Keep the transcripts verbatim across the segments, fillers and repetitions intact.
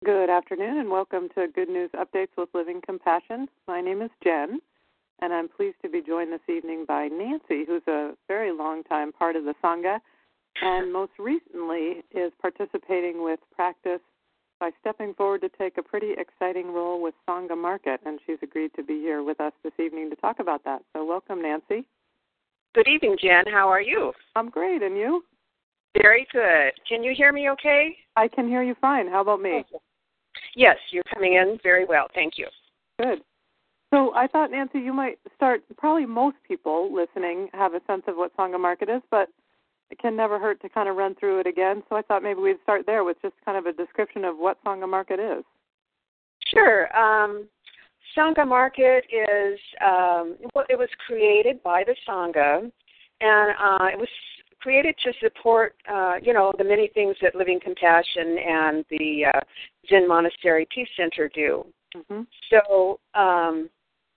Good afternoon and welcome to Good News Updates with Living Compassion. My name is Jen, and I'm pleased to be joined this evening by Nancy, who's a very long-time part of the Sangha, and most recently is participating with Practice by stepping forward to take a pretty exciting role with Sangha Market, and she's agreed to be here with us this evening to talk about that. So welcome, Nancy. Good evening, Jen. How are you? I'm great, and you? Very good. Can you hear me okay? I can hear you fine. How about me? Okay. Yes, you're coming in very well. Thank you. Good. So I thought, Nancy, you might start, probably most people listening have a sense of what Sangha Market is, but it can never hurt to kind of run through it again. So I thought maybe we'd start there with just kind of a description of what Sangha Market is. Sure. Um, Sangha Market is, um, well, it was created by the Sangha, and uh, it was created to support, uh, you know, the many things that Living Compassion and the uh, Zen Monastery Peace Center do. Mm-hmm. So, um,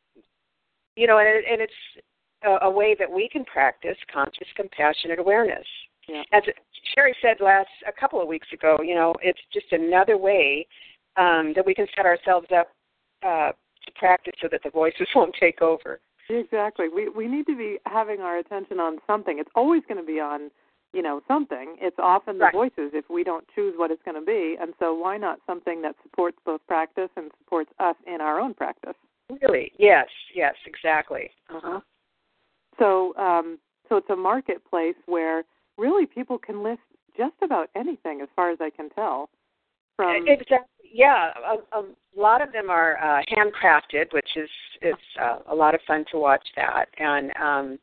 you know, and, it, and it's a, a way that we can practice conscious, compassionate awareness. Yeah. As Sherry said last a couple of weeks ago, you know, it's just another way um, that we can set ourselves up uh, to practice so that the voices won't take over. Exactly. We we need to be having our attention on something. It's always going to be on, you know, something. It's often the Right. voices if we don't choose what it's going to be. And so why not something that supports both practice and supports us in our own practice? Really? Yes, yes, exactly. Uh-huh. So um, so it's a marketplace where really people can list just about anything as far as I can tell. From Exactly. Yeah, a, a lot of them are uh, handcrafted, which is it's uh, a lot of fun to watch that. And um,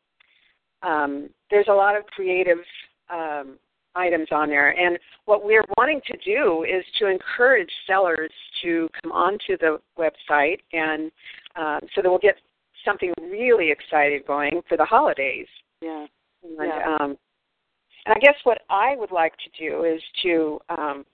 um, there's a lot of creative um, items on there. And what we're wanting to do is to encourage sellers to come onto the website, and um, so that we'll get something really exciting going for the holidays. Yeah. And, yeah. um, and I guess what I would like to do is to um,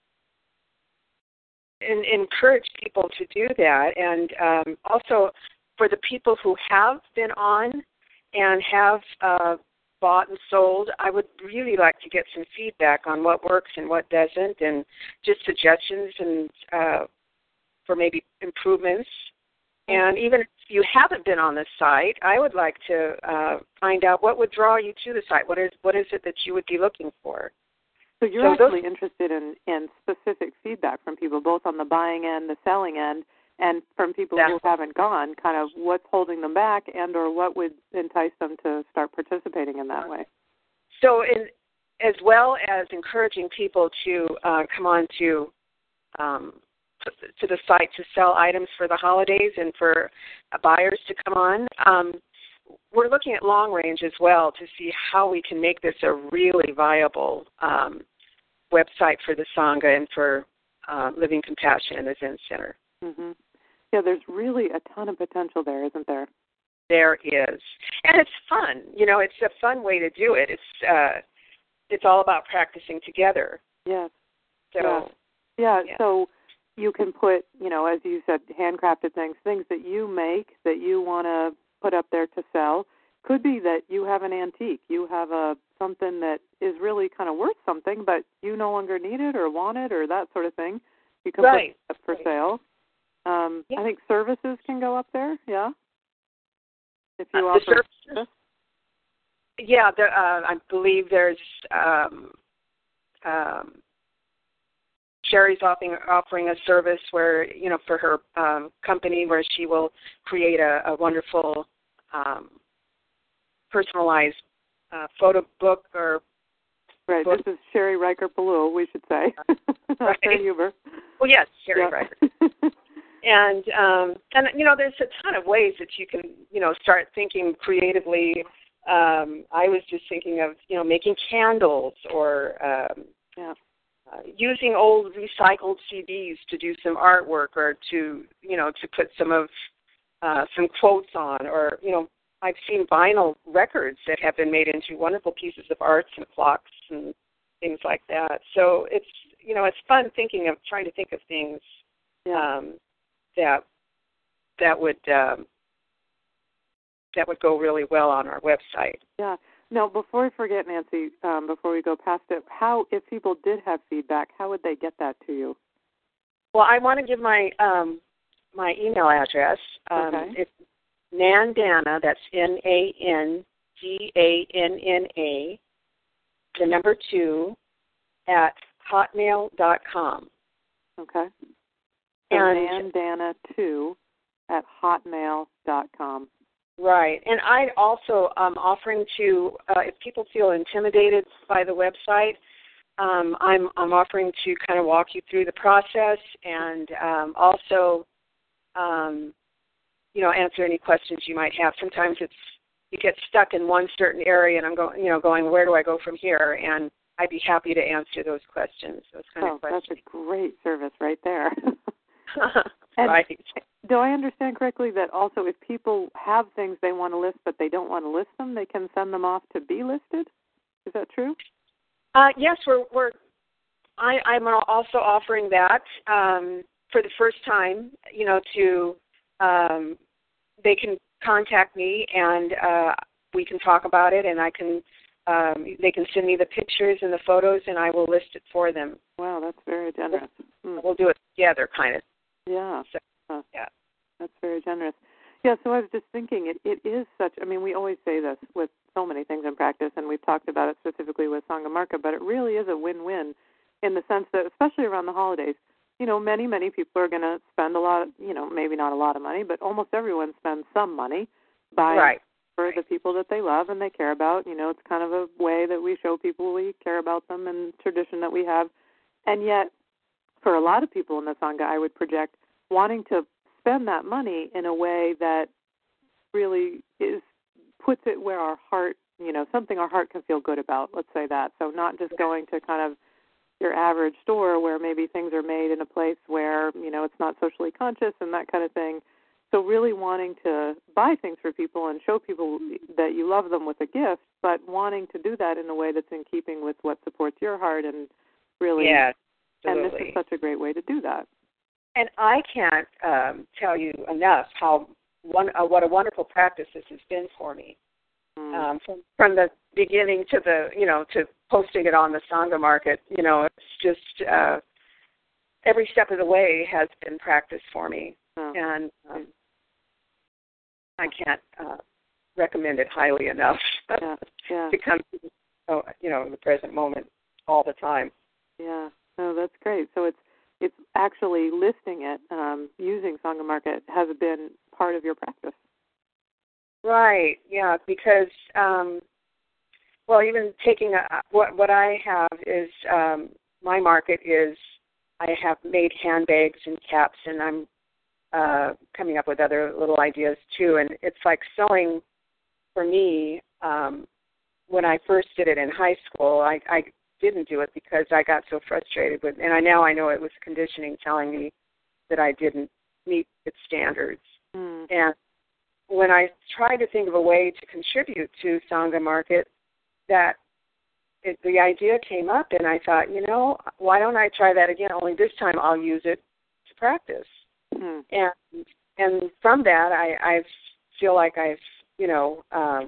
And encourage people to do that, and um, also for the people who have been on and have uh, bought and sold, I would really like to get some feedback on what works and what doesn't, and just suggestions and uh, for maybe improvements. And even if you haven't been on the site, I would like to uh, find out what would draw you to the site. What is what is it that you would be looking for? So you're so actually those, interested in, in specific feedback from people, both on the buying end, the selling end, and from people yeah. who haven't gone, kind of what's holding them back and or what would entice them to start participating in that way. So in, as well as encouraging people to uh, come on to, um, to the site to sell items for the holidays and for uh, buyers to come on, um, we're looking at long range as well to see how we can make this a really viable um, website for the Sangha and for uh, Living Compassion and the Zen Center. Mm-hmm. Yeah, there's really a ton of potential there, isn't there? There is. And it's fun. You know, it's a fun way to do it. It's uh, it's all about practicing together. Yes. So, yeah. Yeah, yeah. so you can put, you know, as you said, handcrafted things, things that you make that you want to put up there to sell. Could be that you have an antique. You have a something that is really kind of worth something, but you no longer need it or want it or that sort of thing. You can right. put it up for right. sale. Um, yeah. I think services can go up there, yeah? If you uh, offer the services, service. Yeah, there, uh, I believe there's um, um, Sherry's offering, offering a service where, you know, for her um, company where she will create a, a wonderful um, personalized uh, photo book or Right, book. this is Sherry Riker-Palul, we should say. Not Right. Sherry Huber. Well, yes, Sherry Yep. Riker. And, um, and, you know, there's a ton of ways that you can, you know, start thinking creatively. Um, I was just thinking of, you know, making candles or um, yeah. uh, using old recycled C Ds to do some artwork or to, you know, to put some of, uh, some quotes on, or, you know, I've seen vinyl records that have been made into wonderful pieces of art and clocks and things like that. So it's, you know, it's fun thinking of, trying to think of things Yeah. um, that that would um, that would go really well on our website. Yeah. Now, before we forget, Nancy, um, before we go past it, how, if people did have feedback, how would they get that to you? Well, I want to give my um, my email address. Um, okay. It's Nandana, that's N A N D A N N A, the number two, at hotmail dot com. Okay. So And Nandana two at hotmail dot com. right. And I also am offering to, uh, if people feel intimidated by the website, um, I'm, I'm offering to kind of walk you through the process and um, also, um, you know, answer any questions you might have. Sometimes it's you get stuck in one certain area, and I'm going, you know, going, where do I go from here? And I'd be happy to answer those questions, those kind oh, of questions. That's a great service right there. And right. do I understand correctly that also if people have things they want to list but they don't want to list them, they can send them off to be listed? Is that true? Uh, yes, we're, we're I, I'm also offering that um, for the first time, you know, to, um, they can contact me and uh, we can talk about it, and I can, um, they can send me the pictures and the photos, and I will list it for them. Wow, that's very generous. We'll, we'll do it together, kind of. Yeah. So, uh, yeah. That's very generous. Yeah, so I was just thinking, it, it is such, I mean, we always say this with so many things in practice, and we've talked about it specifically with Sangamarka, but it really is a win-win in the sense that, especially around the holidays, you know, many, many people are going to spend a lot, of, you know, maybe not a lot of money, but almost everyone spends some money buying right. for right. the people that they love and they care about. You know, it's kind of a way that we show people we care about them and tradition that we have. And yet, for a lot of people in the Sangha, I would project wanting to spend that money in a way that really is puts it where our heart, you know, something our heart can feel good about, let's say that. So not just going to kind of your average store where maybe things are made in a place where, you know, it's not socially conscious and that kind of thing. So really wanting to buy things for people and show people that you love them with a gift, but wanting to do that in a way that's in keeping with what supports your heart and really, yeah, and this is such a great way to do that. And I can't um, tell you enough how one uh, what a wonderful practice this has been for me. Mm. Um, from from the beginning to the you know to posting it on the Sangha Market, you know, it's just uh, every step of the way has been practice for me, oh. and um, I can't uh, recommend it highly enough yeah. Yeah. to come to oh, you know the present moment all the time. Yeah, no, that's great. So it's. It's actually listing it, um, using Sangamarka has been part of your practice. Right, yeah, because, um, well, even taking, a, what what I have is, um, my market is, I have made handbags and caps, and I'm uh, coming up with other little ideas too, and it's like sewing, for me, um, when I first did it in high school, I, I didn't do it because I got so frustrated with, and I now I know it was conditioning telling me that I didn't meet its standards. Mm. And when I tried to think of a way to contribute to Sangha Market, that it, the idea came up, and I thought, you know, why don't I try that again? Only this time I'll use it to practice. Mm. And and from that, I, I feel like I've, you know, um,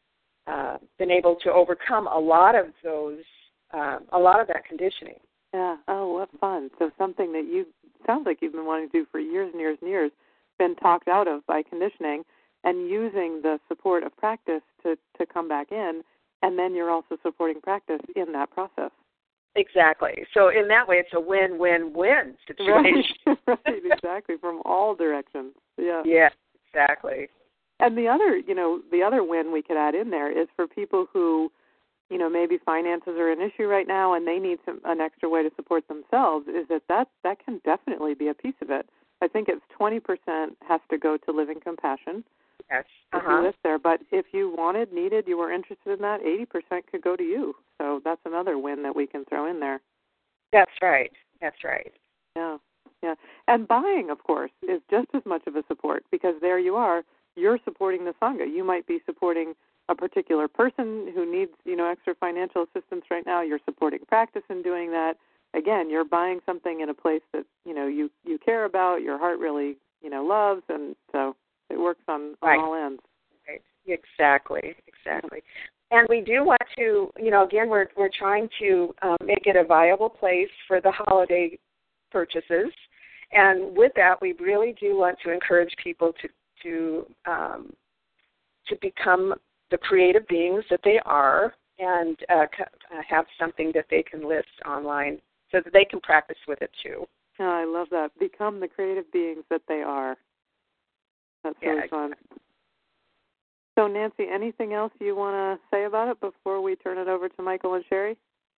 uh, been able to overcome a lot of those. Um, a lot of that conditioning. Yeah. Oh, what fun. So something that you, sounds like you've been wanting to do for years and years and years, been talked out of by conditioning and using the support of practice to, to come back in, and then you're also supporting practice in that process. Exactly. So in that way, it's a win-win-win situation. Right, right, exactly, from all directions. Yeah. Yeah, exactly. And the other, you know, the other win we could add in there is for people who, you know, maybe finances are an issue right now and they need some, an extra way to support themselves, is that, that that can definitely be a piece of it. I think it's twenty percent has to go to Living Compassion. Yes. If uh-huh. you list there. But if you wanted, needed, you were interested in that, eighty percent could go to you. So that's another win that we can throw in there. That's right. That's right. Yeah. Yeah. And buying, of course, is just as much of a support because there you are, you're supporting the Sangha. You might be supporting a particular person who needs, you know, extra financial assistance right now. You're supporting practice in doing that. Again, you're buying something in a place that, you know, you, you care about, your heart really, you know, loves, and so it works on, on right. all ends. Right. Exactly. Exactly. And we do want to, you know, again, we're we're trying to um, make it a viable place for the holiday purchases. And with that, we really do want to encourage people to to um, to become the creative beings that they are, and uh, have something that they can list online so that they can practice with it too. Oh, I love that. Become the creative beings that they are. That's yeah, really fun. So, Nancy, anything else you want to say about it before we turn it over to Michael and Sherry?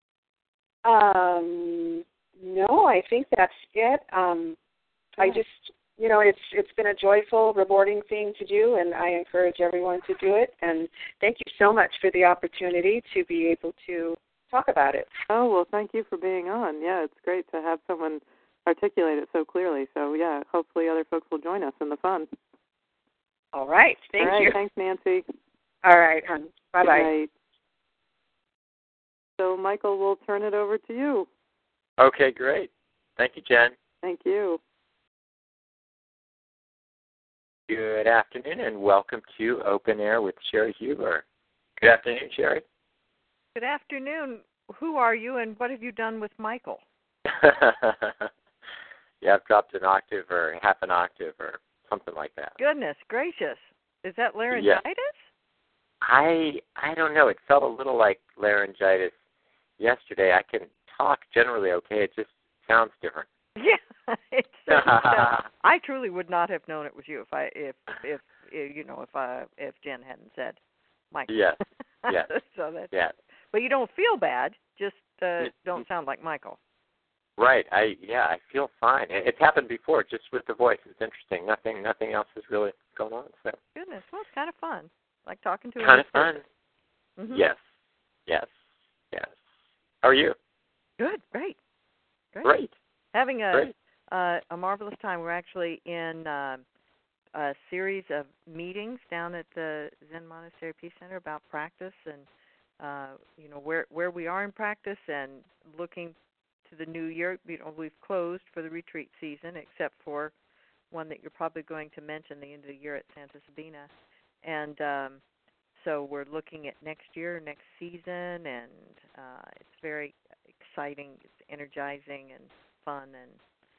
Um, no, I think that's it. Um, I just, you know, it's it's been a joyful, rewarding thing to do, and I encourage everyone to do it. And thank you so much for the opportunity to be able to talk about it. Oh, well, thank you for being on. Yeah, it's great to have someone articulate it so clearly. So, yeah, hopefully other folks will join us in the fun. All right. Thank All right, you. Thanks, Nancy. All right, hon. Bye-bye. Good night. So, Michael, we'll turn it over to you. Okay, great. Thank you, Jen. Thank you. Good afternoon, and welcome to Open Air with Sherry Huber. Good afternoon, Sherry. Good afternoon. Who are you, and what have you done with Michael? Yeah, I've dropped an octave or half an octave or something like that. Goodness gracious. Is that laryngitis? Yeah. I I don't know. It felt a little like laryngitis yesterday. I can talk generally okay. It just sounds different. Yeah. It's, uh, I truly would not have known it was you if I if if, if you know if I if Jen hadn't said Michael. Yes. Yes. So that's yes. But you don't feel bad. Just uh, don't sound like Michael. Right. I yeah. I feel fine. It, it's happened before, just with the voice. It's interesting. Nothing. Nothing else is really going on. So. Goodness. Well, it's kind of fun. Like talking to a kind of new fun. Mm-hmm. Yes. Yes. Yes. How are you? Good. Great. Great. Great. Having a Great. uh, a marvelous time. We're actually in uh, a series of meetings down at the Zen Monastery Peace Center about practice and uh, you know where where we are in practice and looking to the new year. You know, we've closed for the retreat season except for one that you're probably going to mention, the end of the year at Santa Sabina, and um, so we're looking at next year, next season, and uh, it's very exciting. It's energizing and fun and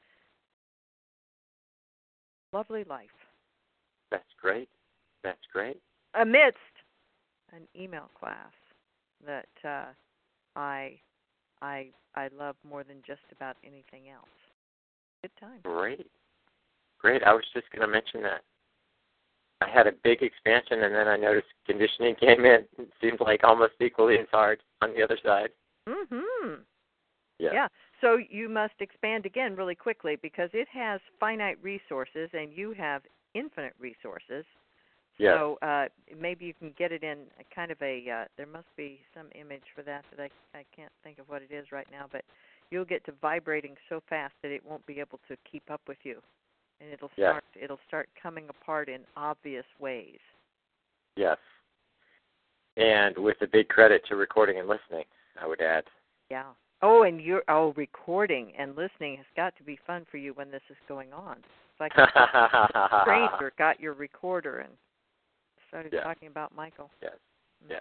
lovely life. That's great. That's great. Amidst an email class that uh, I I I love more than just about anything else. Good time. Great. Great. I was just going to mention that. I had a big expansion, and then I noticed conditioning came in. It seemed like almost equally as hard on the other side. Mm-hmm. Yeah. Yeah. So you must expand again really quickly because it has finite resources, and you have infinite resources. Yeah. So uh, maybe you can get it in a kind of a, uh, there must be some image for that that I, I can't think of what it is right now, but you'll get to vibrating so fast that it won't be able to keep up with you. And it'll start, yes. it'll start coming apart in obvious ways. Yes. And with a big credit to recording and listening, I would add. Yeah. Oh, and you're, oh, recording and listening has got to be fun for you when this is going on. It's like a stranger got your recorder and started yes. talking about Michael. Yes, yes.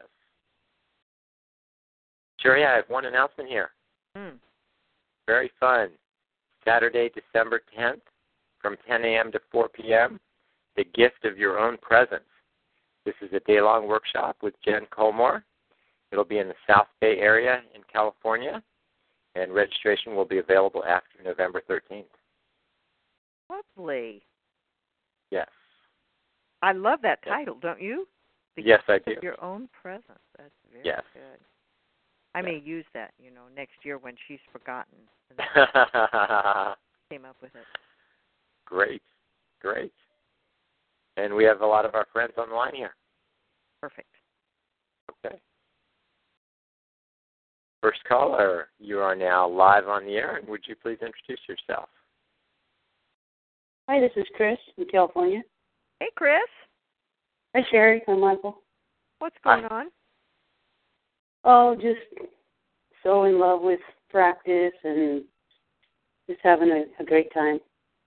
Sure, yeah, I have one announcement here. Mm. Very fun. Saturday, December tenth, from ten a.m. to four p.m., The Gift of Your Own Presence. This is a day-long workshop with Jen Colmore. It'll be in the South Bay area in California, and registration will be available after November thirteenth. Lovely. Yes. I love that yes. title, don't you? The yes, I do. Of Your Own Presence. That's very yes. good. I yes. may use that, you know, next year when she's forgotten. Came up with it. Great. Great. And we have a lot of our friends on the line here. Perfect. Okay. First caller, you are now live on the air, and would you please introduce yourself? Hi, this is Chris in California. Hey, Chris. Hi, Sherry. Hi, Michael. What's going Hi. on? Oh, just so in love with practice and just having a, a great time.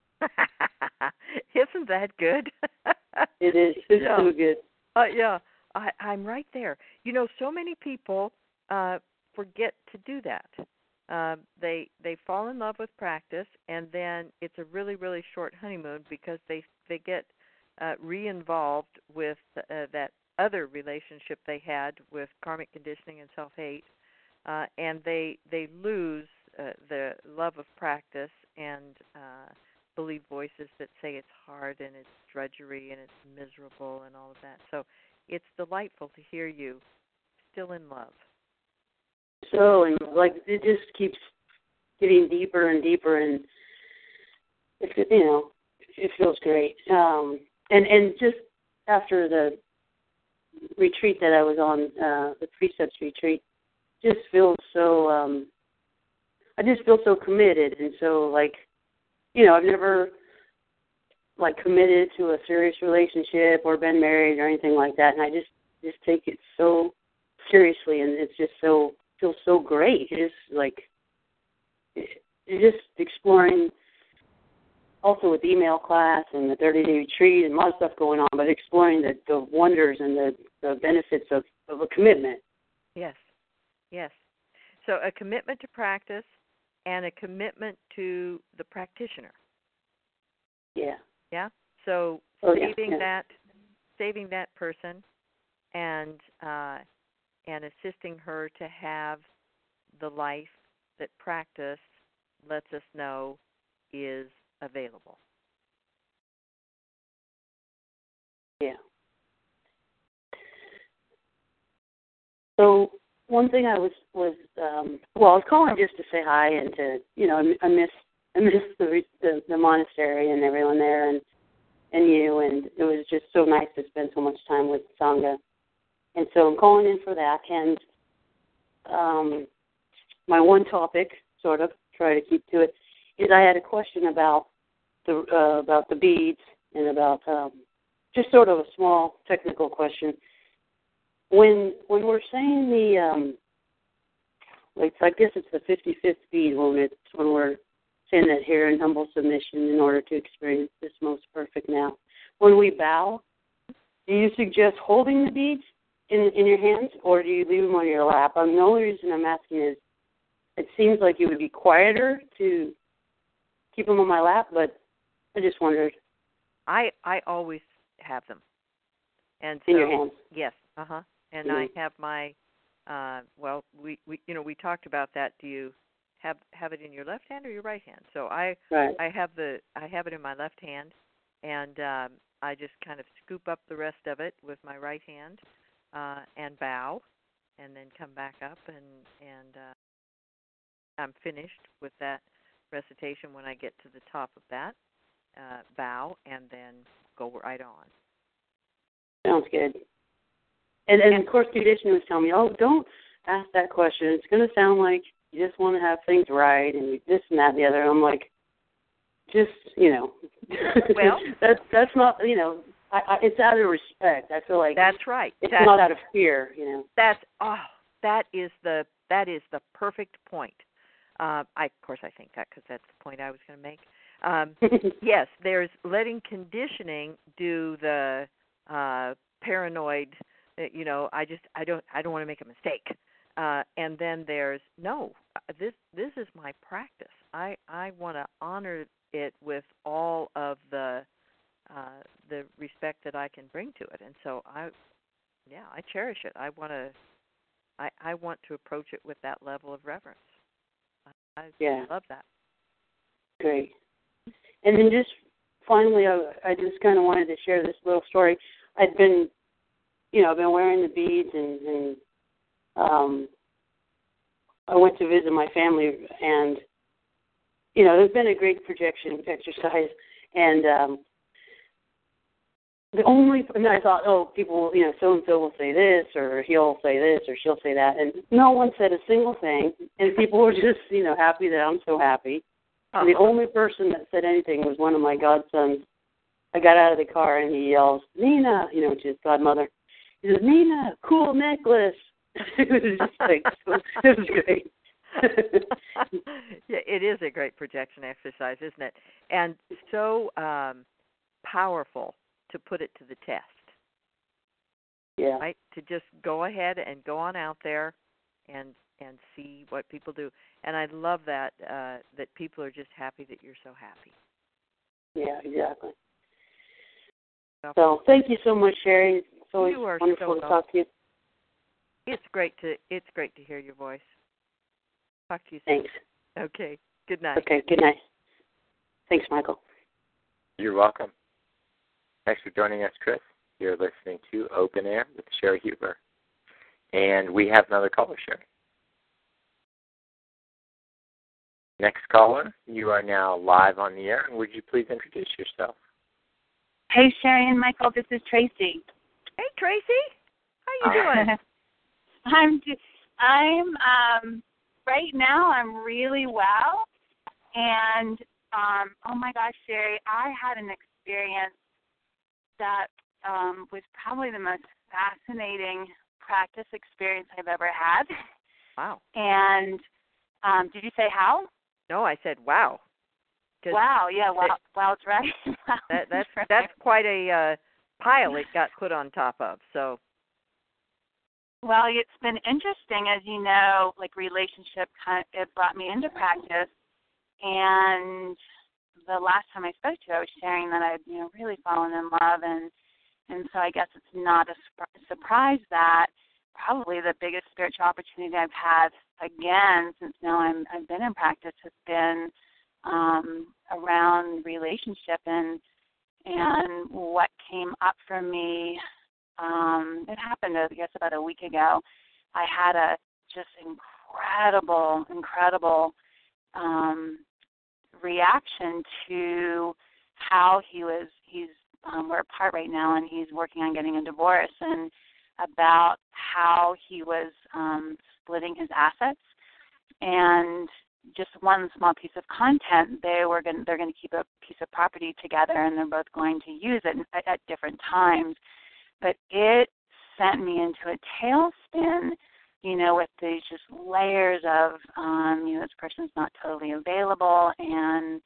Isn't that good? It is. It's yeah. so good. Uh, yeah, I, I'm right there. You know, so many people uh, forget to do that. um, they they fall in love with practice, and then it's a really really short honeymoon because they they get uh, re-involved with uh, that other relationship they had with karmic conditioning and self-hate, uh, and they they lose uh, the love of practice and uh, believe voices that say it's hard and it's drudgery and it's miserable and all of that. So it's delightful to hear you still in love. So, and like it just keeps getting deeper and deeper, and it, you know, it feels great. Um, and and just after the retreat that I was on, uh, the precepts retreat, just feels so. Um, I just feel so committed, and so like, you know, I've never like committed to a serious relationship or been married or anything like that, and I just just take it so seriously, and it's just so. Feels so great. It's like it's just exploring, also with email class and the thirty-day retreat and a lot of stuff going on, but exploring the, the wonders and the, the benefits of, of a commitment. Yes, yes. So a commitment to practice and a commitment to the practitioner. Yeah. Yeah. So oh, saving yeah, yeah. that, saving that person, and. Uh, and assisting her to have the life that practice lets us know is available. Yeah. So one thing I was was um, well, I was calling just to say hi and to you know I miss I miss the the, the monastery and everyone there and and you, and it was just so nice to spend so much time with Sangha. And so I'm calling in for that. And um, my one topic, sort of, try to keep to it, is I had a question about the uh, about the beads and about um, just sort of a small technical question. When when we're saying the, um, like I guess it's the fifty-fifth bead when it's when we're saying that here in humble submission in order to experience this most perfect now. When we bow, do you suggest holding the beads in in your hands, or do you leave them on your lap? Um, the only reason I'm asking is it seems like it would be quieter to keep them on my lap, but I just wondered. I I always have them, and so in your hands. Yes, uh huh. And Mm-hmm. I have my, uh, well, we, we you know we talked about that. Do you have have it in your left hand or your right hand? So I Right. I have the I have it in my left hand, and um, I just kind of scoop up the rest of it with my right hand. Uh, and bow, and then come back up, and and uh, I'm finished with that recitation when I get to the top of that uh, bow, and then go right on. Sounds good. And, and, and of course, tradition was telling me, oh, don't ask that question. It's going to sound like you just want to have things right, and this and that and the other. And I'm like, just, you know, well, that's that's not, you know, I, I, it's out of respect. I feel like that's right. It's that's, not out of fear, you know. That's oh, that is the that is the perfect point. Uh, I of course I think that because that's the point I was going to make. Um, yes, there's letting conditioning do the uh, paranoid. You know, I just I don't I don't want to make a mistake. Uh, and then there's no. This this is my practice. I I want to honor it with all of the. Uh, the respect that I can bring to it, and so I, yeah, I cherish it. I want to, I, I want to approach it with that level of reverence. I, I yeah. love that. Great. And then just finally, I, I just kind of wanted to share this little story. I'd been, you know, I've been wearing the beads, and, and um, I went to visit my family, and you know, there's been a great projection exercise, and um, The only, and I thought, oh, people, you know, so-and-so will say this, or he'll say this, or she'll say that. And no one said a single thing. And people were just, you know, happy that I'm so happy. Uh-huh. And the only person that said anything was one of my godsons. I got out of the car, and he yells, Nina, you know, which is godmother. He says, Nina, cool necklace. It was just like, it was great. Yeah, it is a great projection exercise, isn't it? And so um, powerful to put it to the test. Yeah. Right? To just go ahead and go on out there and and see what people do. And I love that uh, that people are just happy that you're so happy. Yeah, exactly. So, so thank you so much, Sherry. It's always you are wonderful so to talk to you. It's great to it's great to hear your voice. Talk to you soon. Thanks. Okay. Good night. Okay, good night. Thanks, Michael. You're welcome. Thanks for joining us, Chris. You're listening to Open Air with Sherry Huber. And we have another caller, Sherry. Next caller, you are now live on the air. And would you please introduce yourself? Hey, Sherry and Michael, this is Tracy. Hey, Tracy. How you doing? I'm, I'm, um, right now I'm really well. And, um, oh my gosh, Sherry, I had an experience that um, was probably the most fascinating practice experience I've ever had. Wow. And um, did you say how? No, I said wow. Wow, yeah, wow, that, wow, it's right. Wow, that, that's right. that's quite a uh, pile it got put on top of. So. Well, it's been interesting, as you know, like relationship kind of, it brought me into practice. And the last time I spoke to you, I was sharing that I'd, you know, really fallen in love. And, and so I guess it's not a su- surprise that probably the biggest spiritual opportunity I've had, again, since now I'm, I've been in practice, has been um, around relationship. And, and what came up for me, Um, it happened, I guess, about a week ago. I had a just incredible, incredible um, reaction to how he was. He's um, we're apart right now, and he's working on getting a divorce, and about how he was um, splitting his assets. And just one small piece of content, they were going. They're going to keep a piece of property together, and they're both going to use it at, at different times. But it sent me into a tailspin, you know, with these just layers of, um, you know, this person's not totally available, and,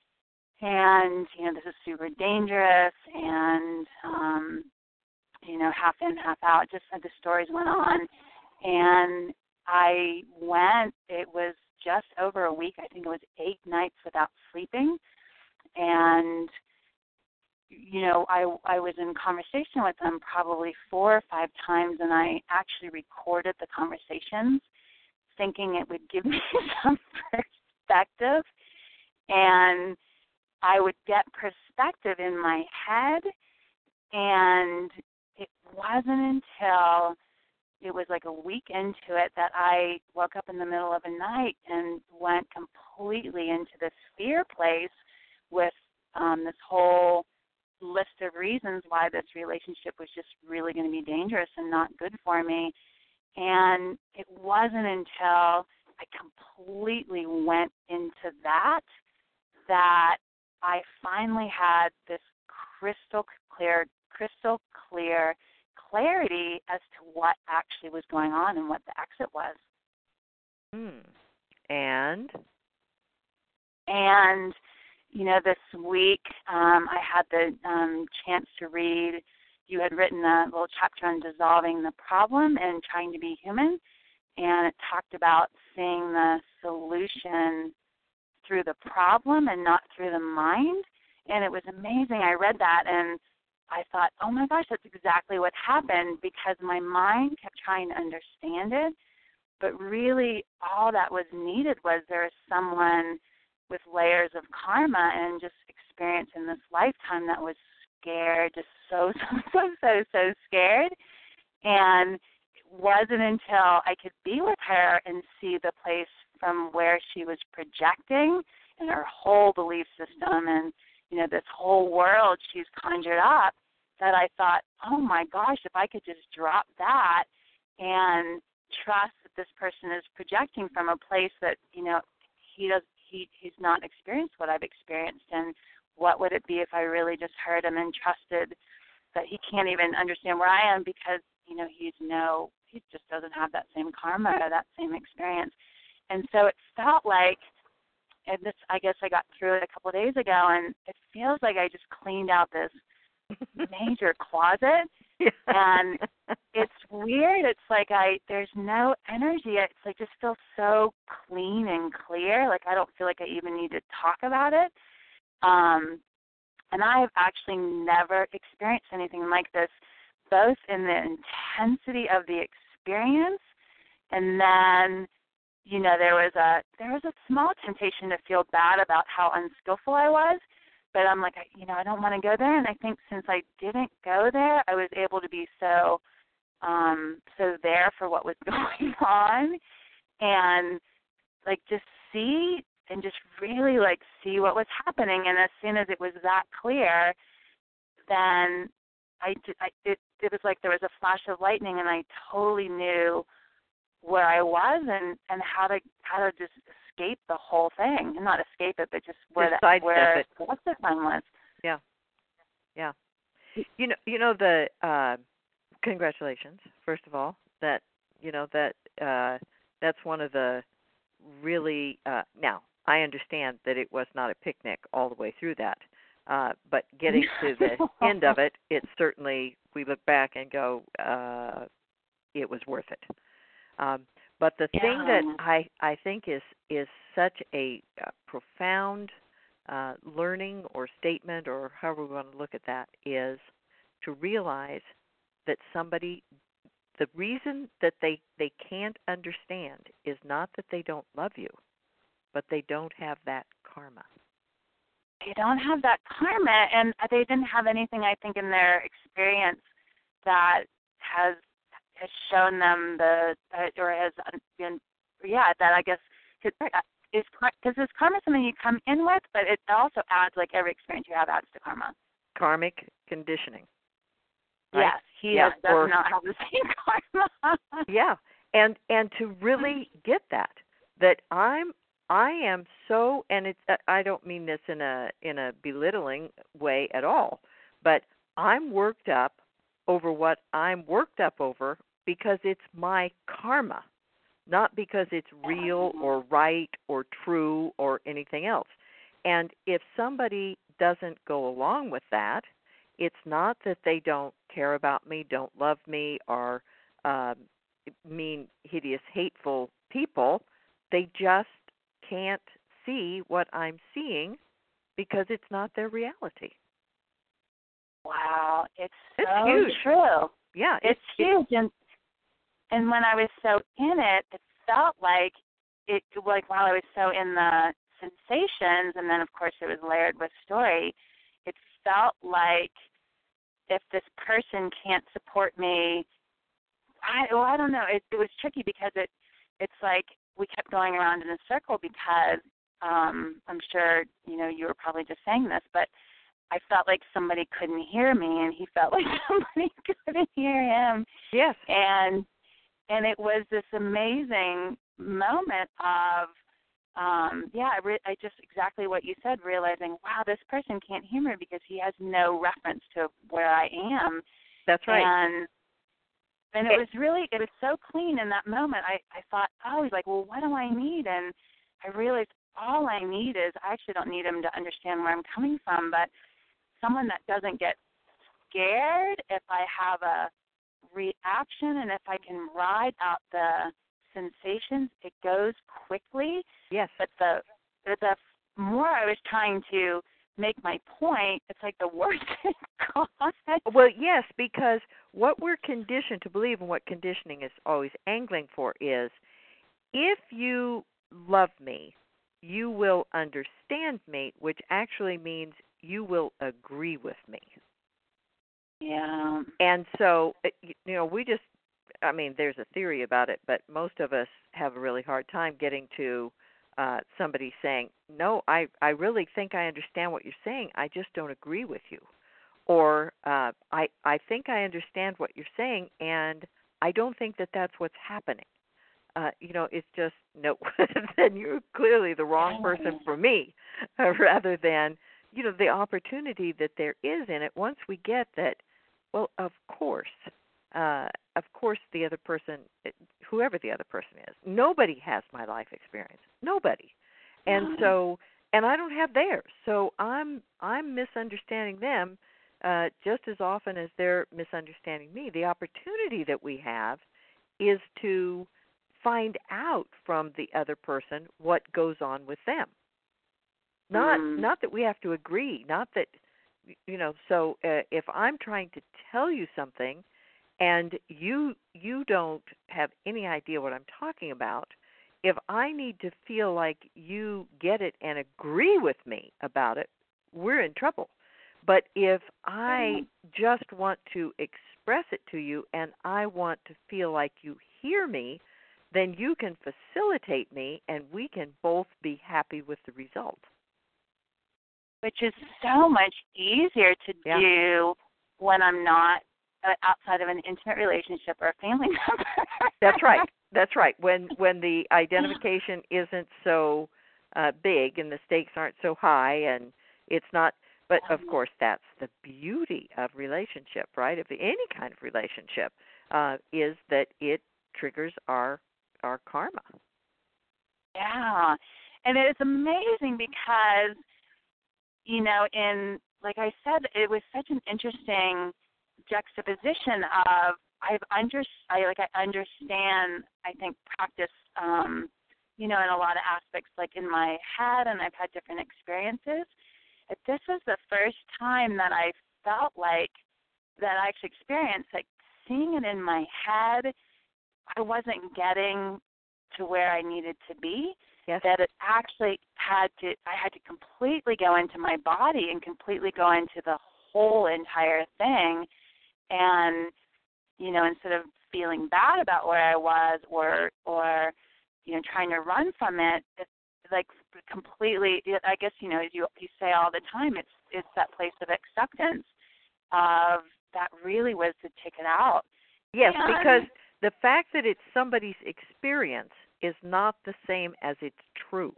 and you know, this is super dangerous, and, um, you know, half in, half out, just uh, the stories went on. And I went, it was just over a week, I think it was eight nights without sleeping, and you know, I I was in conversation with them probably four or five times, and I actually recorded the conversations, thinking it would give me some perspective, and I would get perspective in my head, and it wasn't until it was like a week into it that I woke up in the middle of a night and went completely into this fear place with um, this whole list of reasons why this relationship was just really going to be dangerous and not good for me. And it wasn't until I completely went into that that I finally had this crystal clear, crystal clear clarity as to what actually was going on and what the exit was. Hmm. And? And you know, this week um, I had the um, chance to read, you had written a little chapter on dissolving the problem and trying to be human, and it talked about seeing the solution through the problem and not through the mind, and it was amazing. I read that, and I thought, oh my gosh, that's exactly what happened, because my mind kept trying to understand it, but really all that was needed was there was someone with layers of karma and just experience in this lifetime that was scared, just so, so, so, so, so scared. And it wasn't until I could be with her and see the place from where she was projecting and her whole belief system and, you know, this whole world she's conjured up that I thought, oh my gosh, if I could just drop that and trust that this person is projecting from a place that, you know, he does He, he's not experienced what I've experienced, and what would it be if I really just heard him and trusted that he can't even understand where I am because, you know, he's no, he just doesn't have that same karma or that same experience. And so it felt like, and this, I guess I got through it a couple of days ago, and it feels like I just cleaned out this major closet Yeah. And it's weird. It's like I there's no energy. It's like just feels so clean and clear. Like I don't feel like I even need to talk about it. Um, and I have actually never experienced anything like this, both in the intensity of the experience, and then, you know, there was a there was a small temptation to feel bad about how unskillful I was. But I'm like, you know, I don't want to go there. And I think since I didn't go there, I was able to be so, um, so there for what was going on, and like just see and just really like see what was happening. And as soon as it was that clear, then I, I it it was like there was a flash of lightning, and I totally knew where I was and, and how to how to just escape the whole thing. And not escape it, but just where Just the, where it. what the time was. Yeah, yeah. You know, you know the uh, congratulations. First of all, that you know that uh, that's one of the really. Uh, now, I understand that it was not a picnic all the way through that, uh, but getting to the end of it, it certainly we look back and go, uh, it was worth it. Um, but the yeah. thing that I, I think is is such a uh, profound uh, learning or statement, or however we want to look at that, is to realize that somebody, the reason that they, they can't understand is not that they don't love you, but they don't have that karma. They don't have that karma, and they didn't have anything, I think, in their experience that has has shown them the, or has been, yeah, that I guess is because is karma something you come in with, but it also adds, like every experience you have adds to karma. Karmic conditioning. Right? Yes, he yeah. has, does or, not have the same karma. yeah, and and to really get that, that I'm I am so, and it's I don't mean this in a in a belittling way at all, but I'm worked up over what I'm worked up over because it's my karma, not because it's real or right or true or anything else. And if somebody doesn't go along with that, it's not that they don't care about me, don't love me, or uh, mean, hideous, hateful people. They just can't see what I'm seeing because it's not their reality. Wow, it's so it's huge. true. Yeah, it's, it's huge. And and when I was so in it, it felt like it like while I was so in the sensations, and then of course it was layered with story. It felt like if this person can't support me, I well I don't know. It, it was tricky because it it's like we kept going around in a circle because um, I'm sure you know you were probably just saying this, but I felt like somebody couldn't hear me, and he felt like somebody couldn't hear him. Yes. And and it was this amazing moment of, um, yeah, I, re- I just exactly what you said, realizing, wow, this person can't hear me because he has no reference to where I am. That's right. And and it was really, it was so clean in that moment. I, I thought, oh, he's like, well, what do I need? And I realized all I need is, I actually don't need him to understand where I'm coming from, but someone that doesn't get scared if I have a reaction, and if I can ride out the sensations, it goes quickly. Yes. But the the more I was trying to make my point, it's like the worse it got. Well, yes, because what we're conditioned to believe, and what conditioning is always angling for, is if you love me, you will understand me, which actually means you will agree with me. Yeah. And so, you know, we just, I mean, there's a theory about it, but most of us have a really hard time getting to uh, somebody saying, no, I, I really think I understand what you're saying. I just don't agree with you. Or uh, I, I think I understand what you're saying, and I don't think that that's what's happening. Uh, you know, it's just, no, then you're clearly the wrong person for me, uh, rather than, you know, the opportunity that there is in it once we get that, well, of course, uh, of course the other person, whoever the other person is, nobody has my life experience, nobody. And so, and I don't have theirs, so I'm I'm misunderstanding them uh, just as often as they're misunderstanding me, the opportunity that we have is to find out from the other person what goes on with them. Not Mm. not that we have to agree, not that, you know, so uh, if I'm trying to tell you something and you you don't have any idea what I'm talking about, if I need to feel like you get it and agree with me about it, we're in trouble. But if I just want to express it to you and I want to feel like you hear me, then you can facilitate me and we can both be happy with the result. Which is so much easier to Yeah. do when I'm not uh, outside of an intimate relationship or a family member. That's right. That's right. When when the identification isn't so uh, big and the stakes aren't so high and it's not. But of course, that's the beauty of relationship, right? Of any kind of relationship, uh, is that it triggers our our karma. Yeah, and it's amazing because, you know, in, like I said, it was such an interesting juxtaposition of I've under I like I understand I think practice, um, you know, in a lot of aspects, like in my head, and I've had different experiences. But this was the first time that I felt like that I actually experienced, like seeing it in my head. I wasn't getting to where I needed to be. Yes. That it actually had to, I had to completely go into my body and completely go into the whole entire thing. And, you know, instead of feeling bad about where I was or, or, you know, trying to run from it, it's like completely, I guess, you know, as you, you say all the time, it's, it's that place of acceptance of that really was to take it out. Yes, and, because the fact that it's somebody's experience is not the same as it's true.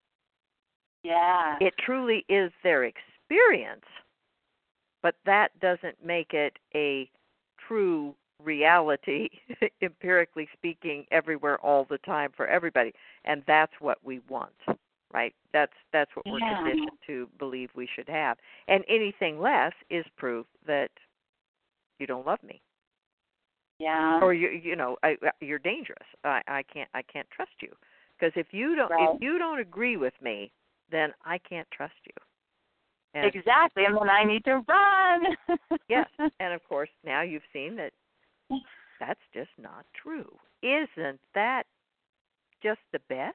Yeah. It truly is their experience, but that doesn't make it a true reality, empirically speaking, everywhere, all the time for everybody. And that's what we want, right? That's that's what we're Yeah. conditioned to believe we should have. And anything less is proof that you don't love me. Yeah. Or you you know I, you're dangerous. I, I can't I can't trust you, because if you don't Right. if you don't agree with me, then I can't trust you. And exactly, and then I need to run. yes, and of course now you've seen that that's just not true. Isn't that just the best?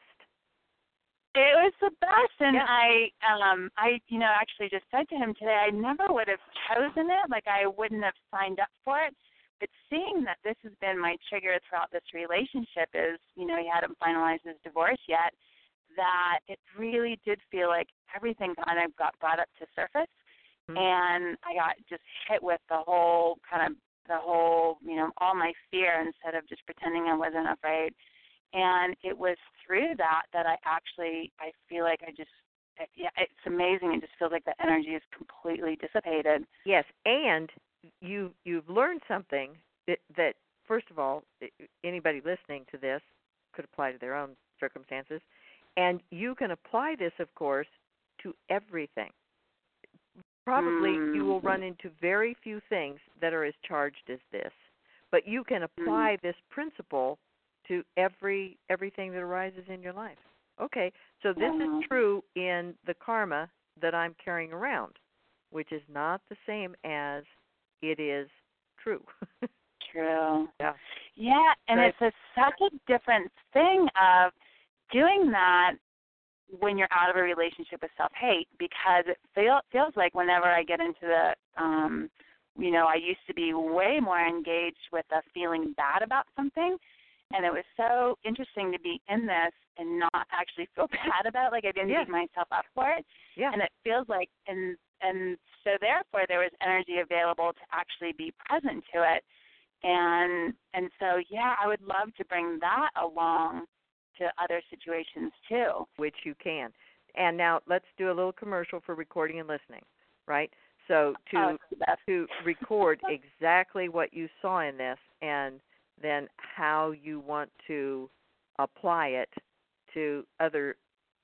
It was the best, and Yeah. I, um, I, you know, actually just said to him today, I never would have chosen it. Like I wouldn't have signed up for it. But seeing that this has been my trigger throughout this relationship is, you know, he hadn't finalized his divorce yet, that it really did feel like everything kind of got brought up to surface. Mm-hmm. And I got just hit with the whole kind of, the whole, you know, all my fear instead of just pretending I wasn't afraid. And it was through that that I actually, I feel like I just, yeah, it's amazing. It just feels like the energy is completely dissipated. Yes, and you you've learned something that, that first of all, anybody listening to this could apply to their own circumstances, and you can apply this, of course, to everything. Probably mm. you will run into very few things that are as charged as this, but you can apply mm. this principle to every everything that arises in your life. Okay, so this wow. is true in the karma that I'm carrying around, which is not the same as it is true. True. Yeah. Yeah, and Right. it's a, such a different thing of doing that when you're out of a relationship with self-hate, because it feel, feels like whenever I get into the, um, you know, I used to be way more engaged with the feeling bad about something, and it was so interesting to be in this and not actually feel bad about it, like I didn't Yeah. beat myself up for it. Yeah. And it feels like, and and so therefore there was energy available to actually be present to it. And and so, yeah, I would love to bring that along to other situations too. Which you can. And now let's do a little commercial for recording and listening, right? So to Oh, it's the best. to record exactly what you saw in this and then how you want to apply it to other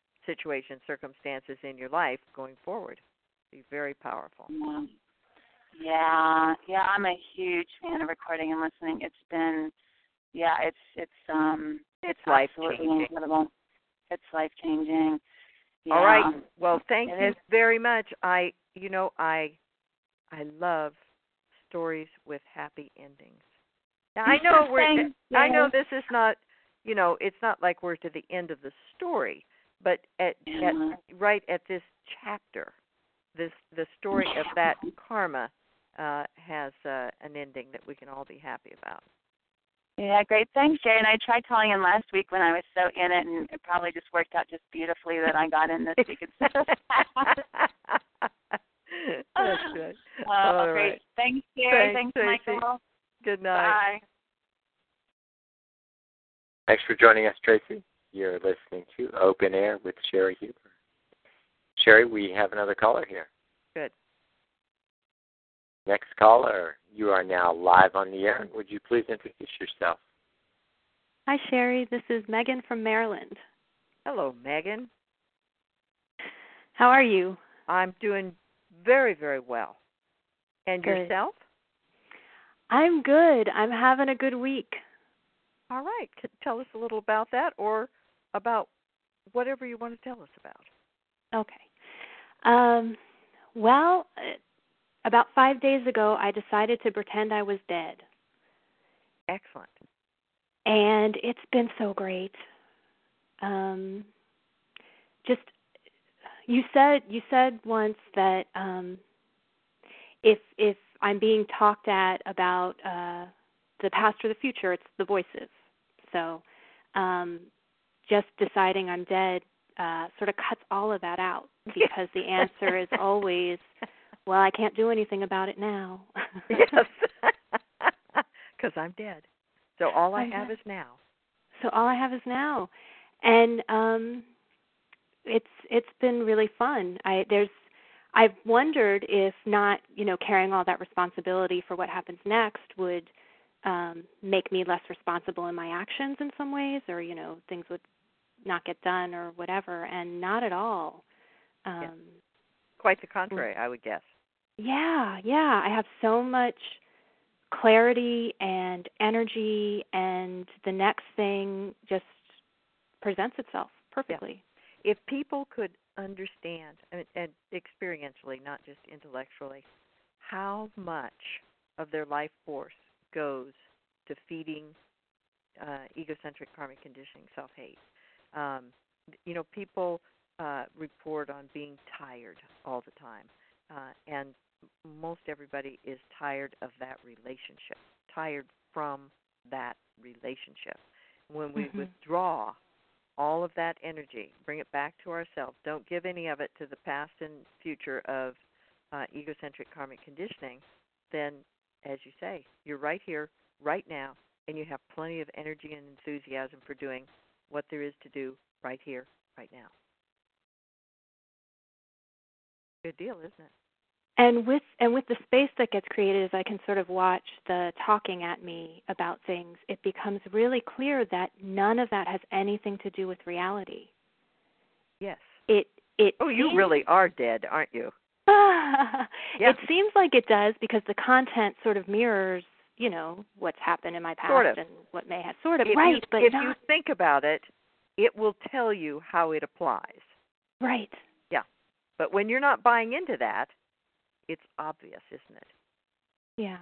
situations, circumstances in your life going forward. Be very powerful. Yeah. Yeah, yeah, I'm a huge fan of recording and listening. It's been, yeah, it's it's um, It's absolutely life-changing. incredible. It's life changing. Yeah. All right. Well, thank It you is. very much. I, you know, I, I love stories with happy endings. Now I know we're. Thank I know you. this is not, you know, it's not like we're to the end of the story, but at, Yeah. at right at this chapter, this the story of that karma uh, has uh, an ending that we can all be happy about. Yeah, great. Thanks, Jay. And I tried calling in last week when I was so in it, and it probably just worked out just beautifully that I got in this week. It's so That's good. Oh, All great. right. Thanks, Jay. Thanks, Thanks, Tracy. Michael. Good night. Bye. Thanks for joining us, Tracy. You're listening to Open Air with Sherry Huber. Sherry, we have another caller here. Good. Next caller, you are now live on the air. Would you please introduce yourself? Hi, Sherry. This is Megan from Maryland. Hello, Megan. How are you? I'm doing very, very well. And Good. yourself? I'm good. I'm having a good week. All right. C- Tell us a little about that or about whatever you want to tell us about. Okay. Um, well, uh, about five days ago, I decided to pretend I was dead. Excellent. And it's been so great. Um, just, you said you said once that um, if if I'm being talked at about uh, the past or the future, it's the voices. So um, just deciding I'm dead uh, sort of cuts all of that out because the answer is always, well, I can't do anything about it now. Yes. Because I'm dead. So all I I'm have dead. is now. So all I have is now. And um, it's it's been really fun. I there's I've wondered if not, you know, carrying all that responsibility for what happens next would um, make me less responsible in my actions in some ways, or, you know, things would not get done or whatever, and not at all. Um, Yeah. Quite the contrary, I would guess. Yeah, yeah. I have so much clarity and energy, and the next thing just presents itself perfectly. Yeah. If people could understand, and, and experientially, not just intellectually, how much of their life force goes to feeding uh, egocentric karmic conditioning, self-hate. Um, you know, people uh, report on being tired all the time, uh, and most everybody is tired of that relationship, tired from that relationship. When we Mm-hmm. withdraw all of that energy, bring it back to ourselves, don't give any of it to the past and future of uh, egocentric karmic conditioning, then, as you say, you're right here, right now, and you have plenty of energy and enthusiasm for doing what there is to do right here, right now. Good deal, isn't it? And with and with the space that gets created, as I can sort of watch the talking at me about things, it becomes really clear that none of that has anything to do with reality. Yes. It it Oh, you seems, really are dead, aren't you? yeah. Yeah. It seems like it does because the content sort of mirrors, you know, what's happened in my past Sort of. and what may have sort of If right, you, but if not you think about it, it will tell you how it applies. right. Yeah. But when you're not buying into that, it's obvious, isn't it? Yeah.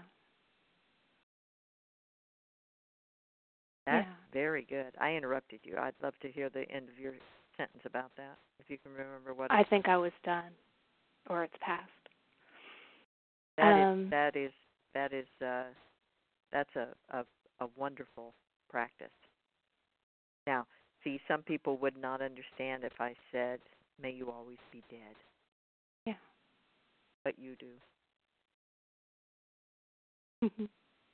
That's yeah. very good. I interrupted you. I'd love to hear the end of your sentence about that, if you can remember what. I it, think I was done, or it's past. that um, is that is that is uh, that's a, a a wonderful practice. Now, see, some people would not understand if I said, "May you always be dead." Yeah. But you do. Mm-hmm.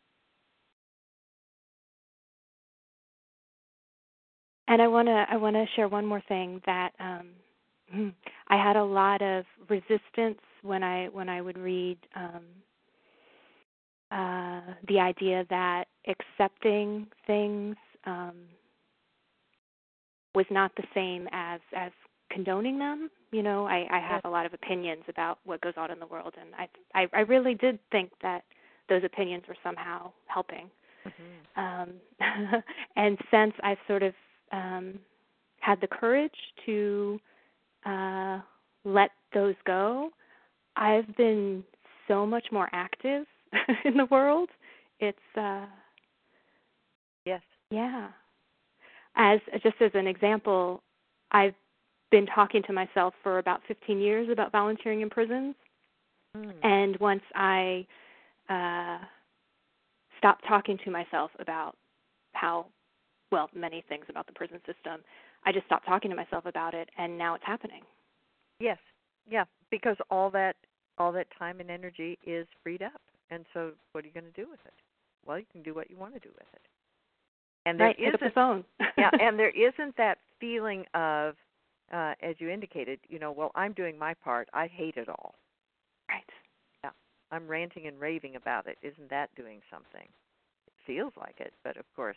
And I want to I want to share one more thing that um, I had a lot of resistance when I when I would read um, uh, the idea that accepting things um, was not the same as as condoning them. You know, I, I have a lot of opinions about what goes on in the world, and I, I, I really did think that those opinions were somehow helping. Mm-hmm. Um, and since I've sort of um, had the courage to uh, let those go, I've been so much more active in the world. It's uh, yes, yeah. As just as an example, I've been talking to myself for about fifteen years about volunteering in prisons, mm. and once I uh, stopped talking to myself about how, well, many things about the prison system, I just stopped talking to myself about it, and now it's happening. Yes, yeah, because all that all that time and energy is freed up, and so what are you going to do with it? Well, you can do what you want to do with it. And there right, pick up the phone. yeah, and there isn't that feeling of, uh, as you indicated, you know, well, I'm doing my part. I hate it all. Right. Yeah, I'm ranting and raving about it. Isn't that doing something? It feels like it, but of course,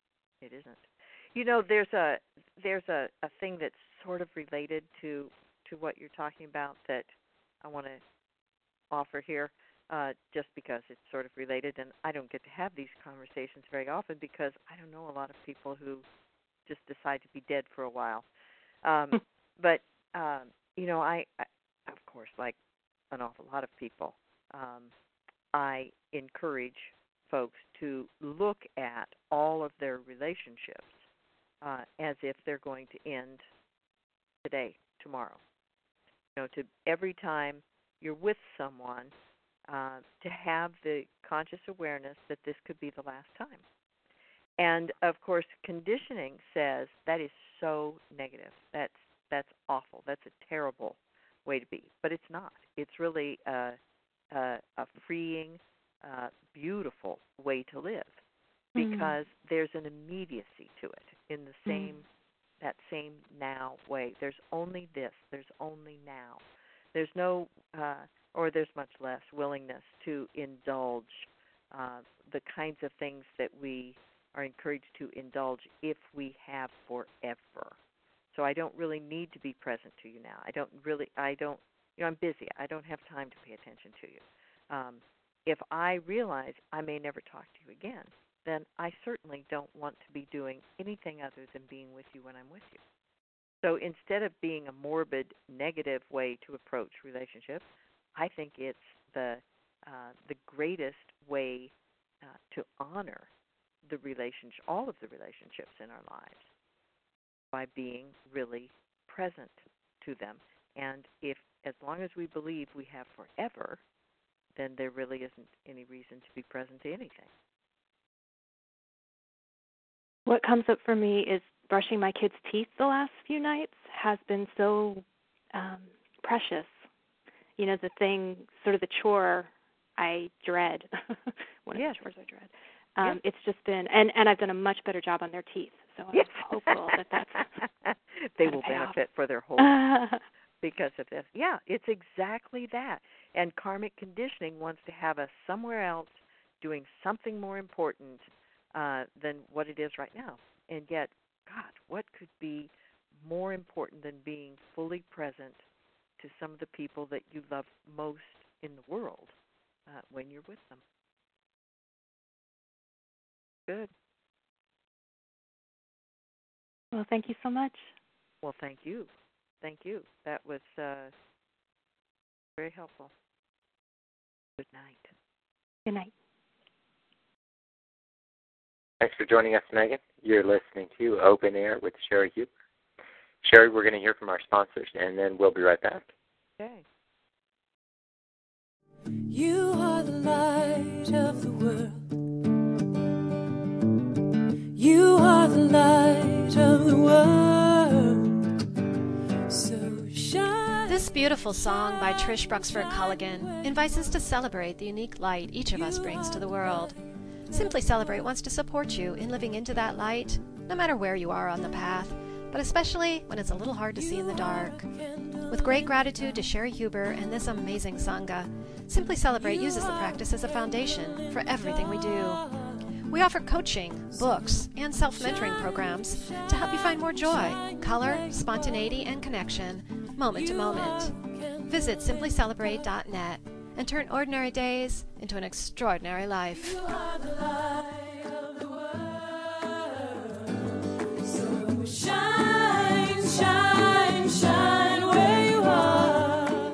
it isn't. You know, there's a there's a, a thing that's sort of related to to what you're talking about that I want to offer here. Uh, just because it's sort of related, and I don't get to have these conversations very often because I don't know a lot of people who just decide to be dead for a while. Um, but, um, you know, I, I, of course, like an awful lot of people, um, I encourage folks to look at all of their relationships uh, as if they're going to end today, tomorrow. You know, to every time you're with someone, Uh, to have the conscious awareness that this could be the last time. And, of course, conditioning says that is so negative. That's that's awful. That's a terrible way to be. But it's not. It's really a, a, a freeing, uh, beautiful way to live because mm. there's an immediacy to it in the same mm. that same now way. There's only this. There's only now. There's no... Uh, or there's much less willingness to indulge uh, the kinds of things that we are encouraged to indulge if we have forever. So I don't really need to be present to you now. I don't really, I don't, you know, I'm busy. I don't have time to pay attention to you. Um, if I realize I may never talk to you again, then I certainly don't want to be doing anything other than being with you when I'm with you. So instead of being a morbid, negative way to approach relationships, I think it's the uh, the greatest way uh, to honor the relationship, all of the relationships in our lives, by being really present to them. And if, as long as we believe we have forever, then there really isn't any reason to be present to anything. What comes up for me is brushing my kids' teeth the last few nights has been so um, precious. You know, the thing, sort of the chore I dread. One of yes. the chores I dread. Um, yes. It's just been, and, and I've done a much better job on their teeth. So I'm yes. hopeful that that's they will benefit off. For their whole life because of this. Yeah, it's exactly that. And karmic conditioning wants to have us somewhere else doing something more important uh, than what it is right now. And yet, God, what could be more important than being fully present to some of the people that you love most in the world uh, when you're with them? Good. Well, thank you so much. Well, thank you. Thank you. That was uh, very helpful. Good night. Good night. Thanks for joining us, Megan. You're listening to Open Air with Sherry Huber. Sherry, we're going to hear from our sponsors, and then we'll be right back. Okay. You are the light of the world. You are the light of the world. So shine. This beautiful song by Trish Bruxford Culligan invites us to celebrate the unique light each of us brings to the world. Simply Celebrate wants to support you in living into that light, no matter where you are on the path, but especially when it's a little hard to see in the dark. With great gratitude to Sherry Huber and this amazing Sangha, Simply Celebrate uses the practice as a foundation for everything we do. We offer coaching, books, and self-mentoring programs to help you find more joy, color, spontaneity, and connection, moment to moment. Visit simply celebrate dot net and turn ordinary days into an extraordinary life. You are the light of the world. So shine, shine, shine where you are.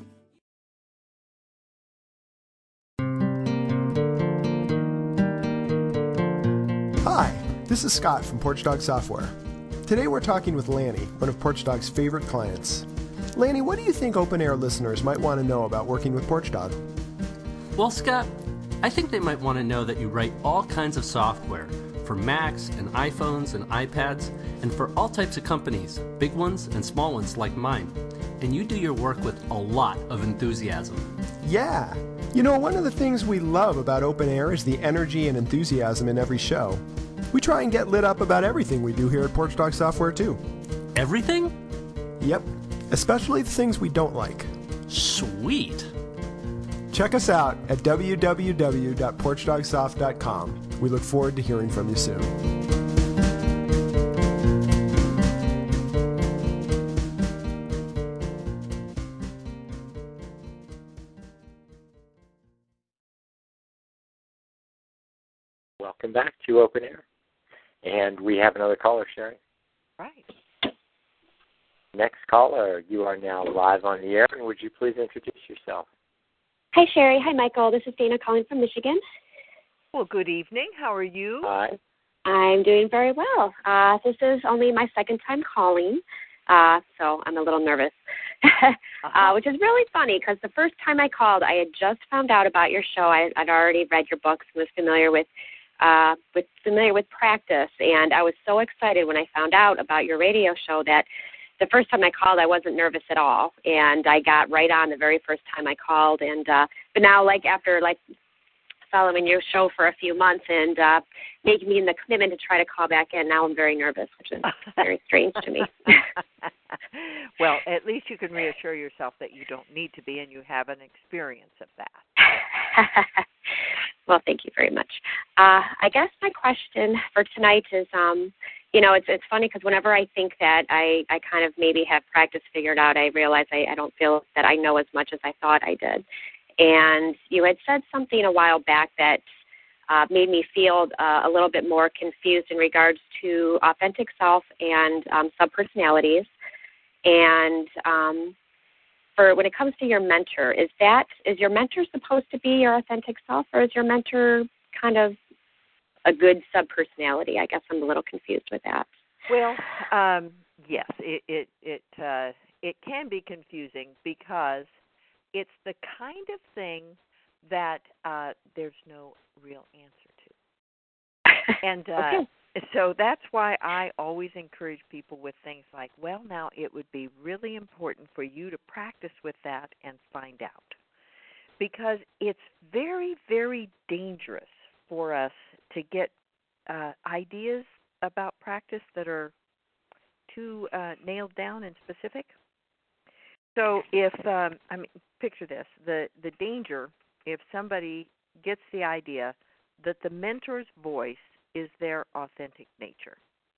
Hi, this is Scott from Porch Dog Software. Today we're talking with Lanny, one of Porch Dog's favorite clients. Lanny, what do you think Open Air listeners might want to know about working with Porch Dog? Well, Scott, I think they might want to know that you write all kinds of software for Macs and iPhones and iPads and for all types of companies, big ones and small ones like mine. And you do your work with a lot of enthusiasm. Yeah. You know, one of the things we love about Open Air is the energy and enthusiasm in every show. We try and get lit up about everything we do here at Porch Dog Software, too. Everything? Yep. Especially the things we don't like. Sweet. Check us out at w w w dot porch dog soft dot com. We look forward to hearing from you soon. Welcome back to Open Air. And we have another caller, Sherry. Right. Next caller, you are now live on the air, and would you please introduce yourself? Hi, Sherry. Hi, Michael. This is Dana calling from Michigan. Well, good evening. How are you? Hi. I'm doing very well. Uh, this is only my second time calling, uh, so I'm a little nervous, uh-huh. uh, which is really funny because the first time I called, I had just found out about your show. I, I'd already read your books and was familiar with Uh, with familiar with practice, and I was so excited when I found out about your radio show that the first time I called, I wasn't nervous at all, and I got right on the very first time I called. And uh, but now, like after like following your show for a few months and uh, making me the commitment to try to call back in, now I'm very nervous, which is very strange to me. Well, at least you can reassure yourself that you don't need to be, and you have an experience of that. Well, thank you very much. Uh, I guess my question for tonight is, um, you know, it's it's funny because whenever I think that I, I kind of maybe have practice figured out, I realize I, I don't feel that I know as much as I thought I did. And you had said something a while back that uh, made me feel uh, a little bit more confused in regards to authentic self and um, subpersonalities. And um, for when it comes to your mentor, is that is your mentor supposed to be your authentic self, or is your mentor kind of a good subpersonality? I guess I'm a little confused with that. Well, um, yes, it it it, uh, it can be confusing because it's the kind of thing that uh, there's no real answer to, and uh, okay. So that's why I always encourage people with things like, well, now it would be really important for you to practice with that and find out. Because it's very, very dangerous for us to get uh, ideas about practice that are too uh, nailed down and specific. So if, um, I mean, picture this, the, the danger if somebody gets the idea that the mentor's voice is their authentic nature.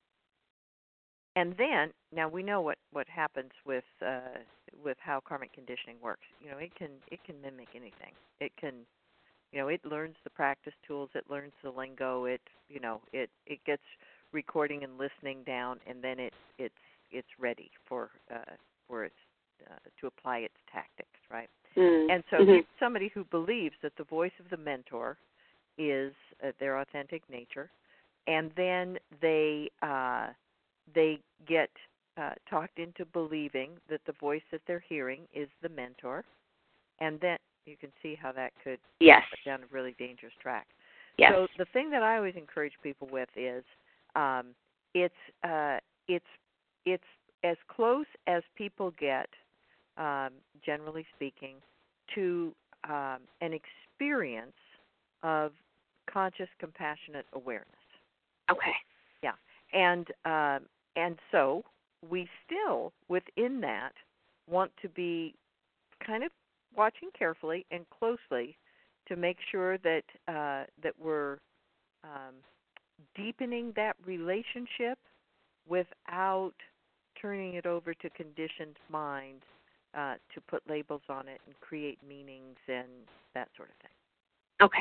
And then, now we know what, what happens with uh, with how karmic conditioning works. You know, it can it can mimic anything. It can, you know, it learns the practice tools, it learns the lingo, it you know, it, it gets recording and listening down, and then it it's it's ready for uh, for its uh, to apply its tactics, right? Mm. And so, mm-hmm. somebody who believes that the voice of the mentor is uh, their authentic nature, and then they uh, they get uh, talked into believing that the voice that they're hearing is the mentor, and then you can see how that could yes. get down a really dangerous track. Yes. So the thing that I always encourage people with is um, it's uh, it's it's as close as people get, um, generally speaking, to um, an experience of conscious, compassionate awareness. Okay. Yeah, and um, and so we still, within that, want to be kind of watching carefully and closely to make sure that uh, that we're um, deepening that relationship without turning it over to conditioned mind uh, to put labels on it and create meanings and that sort of thing. Okay.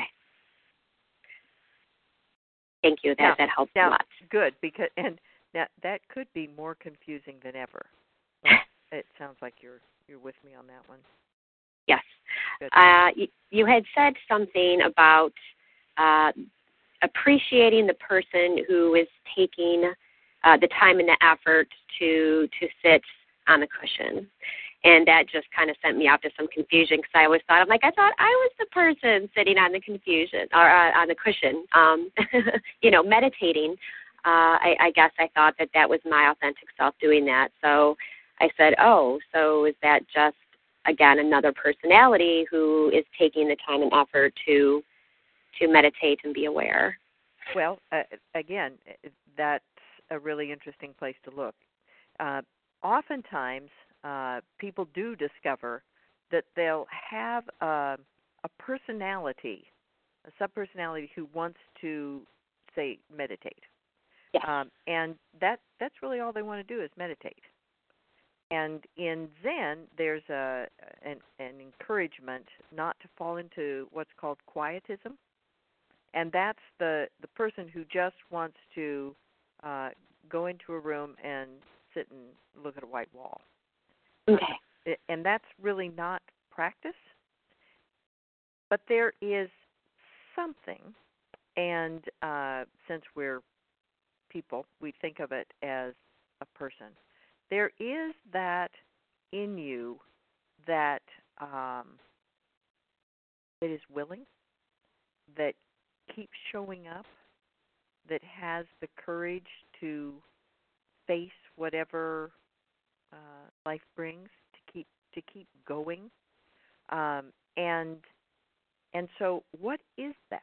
Thank you. That now, that helps now, a lot. Good, because and that that could be more confusing than ever. But it sounds like you're you're with me on that one. Yes. Good. Uh, you, you had said something about uh, appreciating the person who is taking uh, the time and the effort to to sit on the cushion. And that just kind of sent me off to some confusion because I always thought, I'm like, I thought I was the person sitting on the confusion or uh, on the cushion, um, you know, meditating. Uh, I, I guess I thought that that was my authentic self doing that. So I said, oh, so is that just, again, another personality who is taking the time and effort to to meditate and be aware? Well, uh, again, that's a really interesting place to look. Uh, oftentimes, uh, people do discover that they'll have a, a personality, a subpersonality who wants to, say, meditate. Yes. Um, and that that's really all they want to do is meditate. And in Zen, there's a an, an encouragement not to fall into what's called quietism. And that's the, the person who just wants to uh, go into a room and sit and look at a white wall. Okay. Uh, and that's really not practice. But there is something, and uh, since we're people, we think of it as a person. There is that in you that um, that is willing, that keeps showing up, that has the courage to face whatever uh, life brings, to keep to keep going, um, and and so what is that?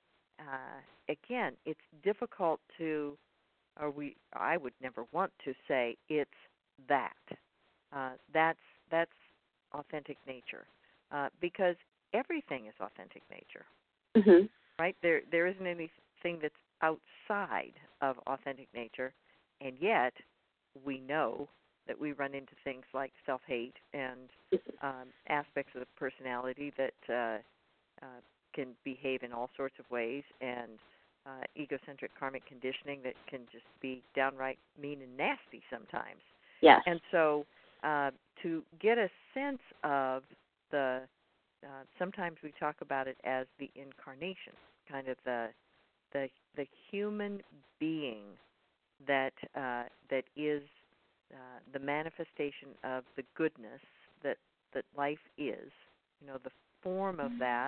Uh, again, it's difficult to, or we I would never want to say it's that. Uh, that's that's authentic nature, uh, because everything is authentic nature. Mm-hmm. Right? There there isn't anything that's outside of authentic nature, and yet we know that we run into things like self-hate and um, aspects of the personality that uh, uh, can behave in all sorts of ways, and uh, egocentric karmic conditioning that can just be downright mean and nasty sometimes. Yes. And so uh, to get a sense of the Uh, sometimes we talk about it as the incarnation, kind of the the the human being that uh, that is uh, the manifestation of the goodness that that life is. You know, the form of that,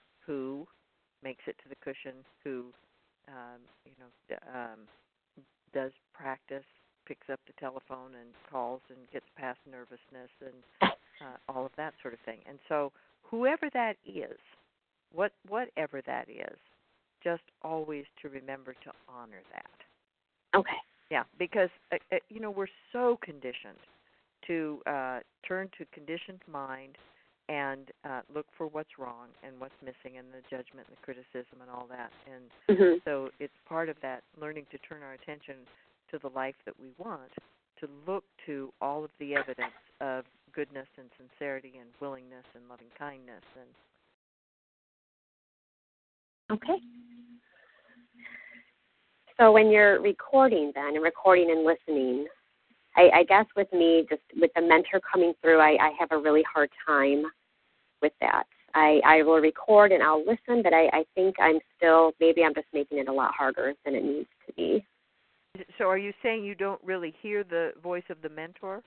who makes it to the cushion, who um, you know d- um, does practice, picks up the telephone and calls and gets past nervousness and uh, all of that sort of thing. And so whoever that is, what whatever that is, just always to remember to honor that. Okay. Yeah, because uh, uh, you know we're so conditioned to uh, turn to conditioned mind and uh, look for what's wrong and what's missing and the judgment and the criticism and all that. And mm-hmm. so it's part of that learning to turn our attention to the life that we want, to look to all of the evidence of goodness and sincerity and willingness and loving kindness. And okay. So when you're recording then, and recording and listening, I, I guess with me, just with the mentor coming through, I, I have a really hard time with that. I, I will record and I'll listen, but I, I think I'm still, maybe I'm just making it a lot harder than it needs to be. So are you saying you don't really hear the voice of the mentor?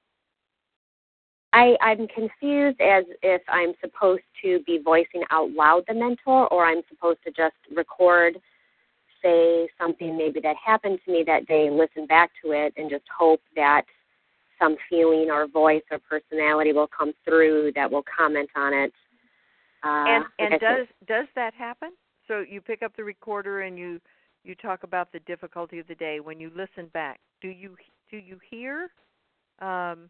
I, I'm confused as if I'm supposed to be voicing out loud the mentor, or I'm supposed to just record, say something maybe that happened to me that day, listen back to it, and just hope that some feeling or voice or personality will come through that will comment on it. Uh, and and like does does that happen? So you pick up the recorder and you, you talk about the difficulty of the day. When you listen back, do you do you hear um,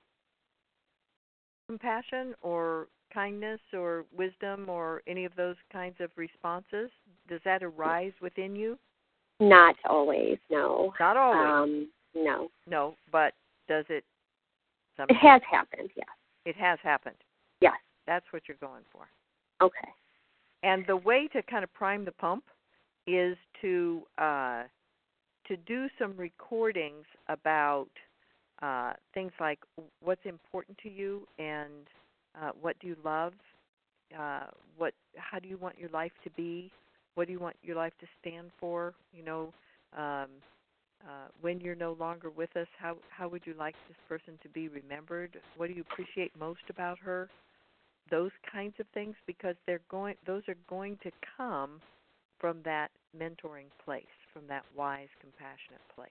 compassion or kindness or wisdom or any of those kinds of responses? does that arise within you? Not always, no. Not always. Um, no. No, but does it? Sometimes? It has happened, yes. It has happened. Yes. That's what you're going for. Okay. And the way to kind of prime the pump is to uh, to do some recordings about uh, things like what's important to you and uh, what do you love, uh, what how do you want your life to be, what do you want your life to stand for, you know, um, uh, when you're no longer with us, how how would you like this person to be remembered? What do you appreciate most about her? Those kinds of things, because they're going; those are going to come from that mentoring place, from that wise, compassionate place.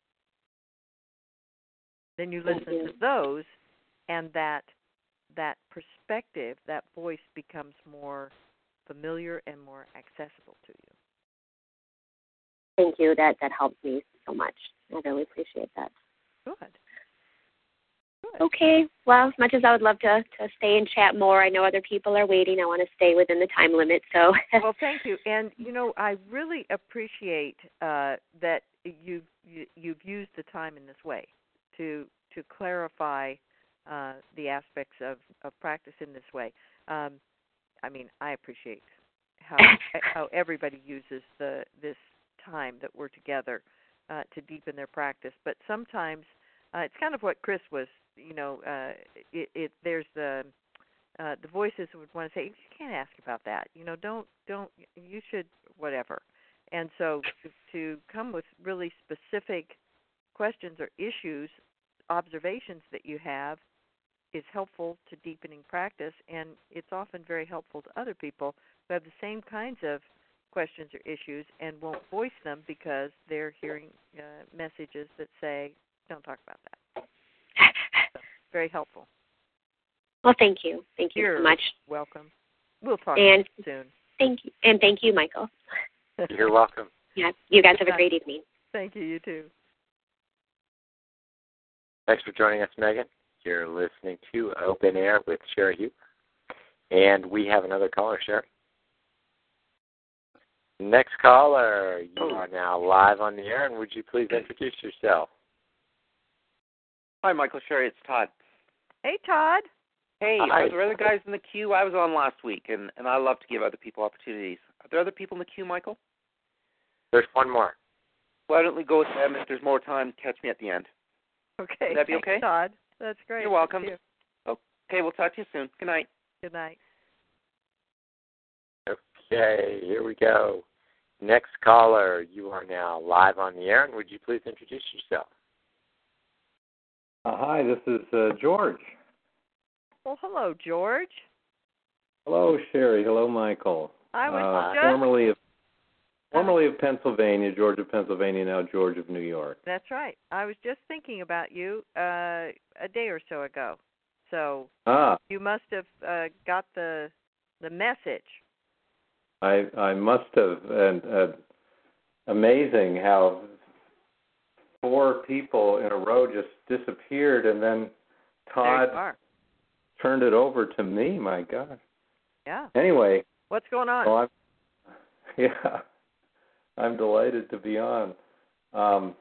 Then you listen you. to those, and that that perspective, that voice becomes more familiar and more accessible to you. Thank you. That that helps me so much. I really appreciate that. Good. Good. Okay. Well, as much as I would love to, to stay and chat more, I know other people are waiting. I want to stay within the time limit. So. Well, thank you. And, you know, I really appreciate uh, that you've, you, you've used the time in this way to to clarify uh, the aspects of, of practice in this way. Um, I mean, I appreciate how how everybody uses the this time that we're together uh, to deepen their practice. But sometimes uh, it's kind of what Chris was, you know, uh, it, it there's the uh, the voices would want to say, you can't ask about that, you know, don't don't you should whatever. And so to, to come with really specific questions or issues, observations that you have is helpful to deepening practice, and it's often very helpful to other people who have the same kinds of questions or issues and won't voice them because they're hearing uh, messages that say, don't talk about that. So, very helpful. Well, thank you. Thank you You're so much. Welcome. We'll talk and soon. Thank you. And thank you, Michael. You're welcome. Yeah, you guys have a great evening. Thank you. You too. Thanks for joining us, Megan. You're listening to Open Air with Sherry Hugh. And we have another caller, Sherry. Next caller, you are now live on the air, and would you please introduce yourself? Hi, Michael, Sherry, it's Todd. Hey, Todd. Hey, Hi. are there other guys in the queue? I was on last week, and, and I love to give other people opportunities. Are there other people in the queue, Michael? There's one more. Why don't we go with them? If there's more time, catch me at the end. Okay. Would that be Thanks, okay? Todd. That's great. You're welcome. Thank you. Okay, we'll talk to you soon. Good night. Good night. Okay, here we go. Next caller, you are now live on the air, and would you please introduce yourself? Uh, hi, this is uh, George. Well, hello, George. Hello, Sherry. Hello, Michael. I was uh, just... formerly of formerly of Pennsylvania, George of Pennsylvania, now George of New York. That's right. I was just thinking about you uh, a day or so ago. So ah. you must have uh, got the the message. I I must have, and uh, amazing how four people in a row just disappeared, and then Todd turned it over to me. My gosh. Yeah. Anyway. What's going on? So I'm, yeah, I'm delighted to be on. Um,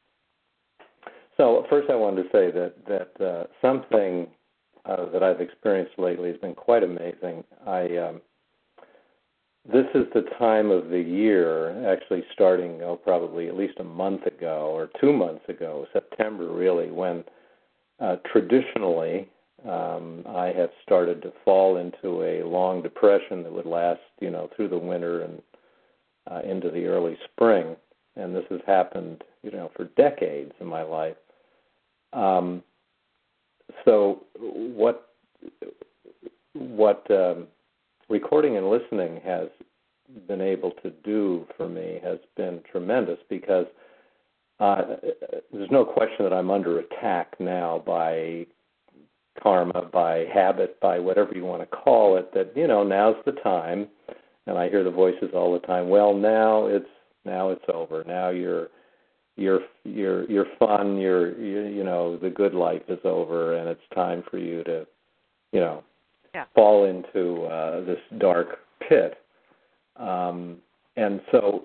so first, I wanted to say that that uh, something uh, that I've experienced lately has been quite amazing. I um, This is the time of the year, actually starting, oh, probably at least a month ago or two months ago, September really, when uh, traditionally um, I have started to fall into a long depression that would last, you know, through the winter and uh, into the early spring. And this has happened, you know, for decades in my life. Um, so what what um, recording and listening has been able to do for me has been tremendous, because uh, there's no question that I'm under attack now by karma, by habit, by whatever you want to call it, that, you know, now's the time. And I hear the voices all the time, well, now it's now it's over. Now you're your your your fun, your you, you know, the good life is over, and it's time for you to, you know, yeah. fall into uh, this dark pit. Um, and so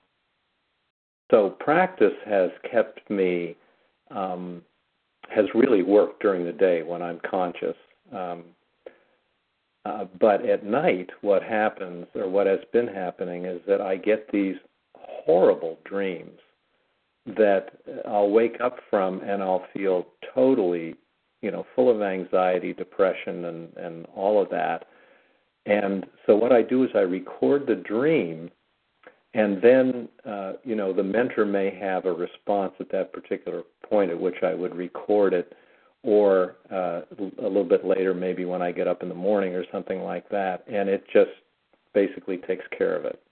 so practice has kept me um, has really worked during the day when I'm conscious. Um, uh, but at night, what happens, or what has been happening, is that I get these horrible dreams that I'll wake up from, and I'll feel totally, you know, full of anxiety, depression, and, and all of that. And so what I do is I record the dream, and then, uh, you know, the mentor may have a response at that particular point at which I would record it, or uh, a little bit later, maybe when I get up in the morning or something like that, and it just basically takes care of it.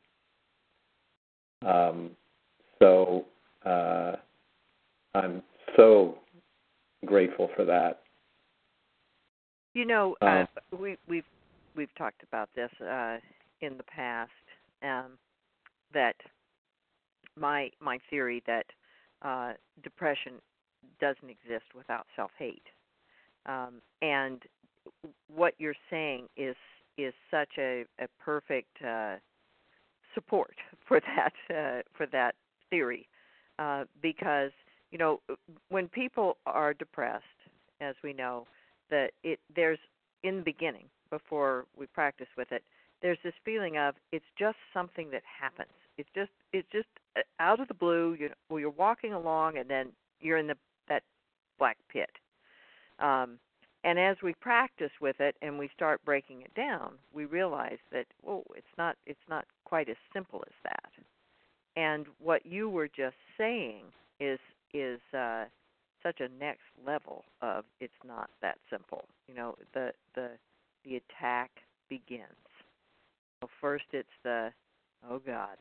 Um, so uh, I'm so grateful for that. You know, Um, uh, we, we've we've talked about this uh, in the past. Um, that my my theory that uh, depression doesn't exist without self-hate, um, and what you're saying is is such a, a perfect uh, support for that uh, for that theory, uh, because you know when people are depressed, as we know, that it there's in the beginning before we practice with it, there's this feeling of it's just something that happens. It's just it's just out of the blue. You know, you're walking along, and then you're in the that black pit. Um, and as we practice with it and we start breaking it down, we realize that oh, it's not it's not quite as simple as that. And what you were just saying is is uh, such a next level of it's not that simple. You know, the the the attack begins. Well, first it's the, oh God,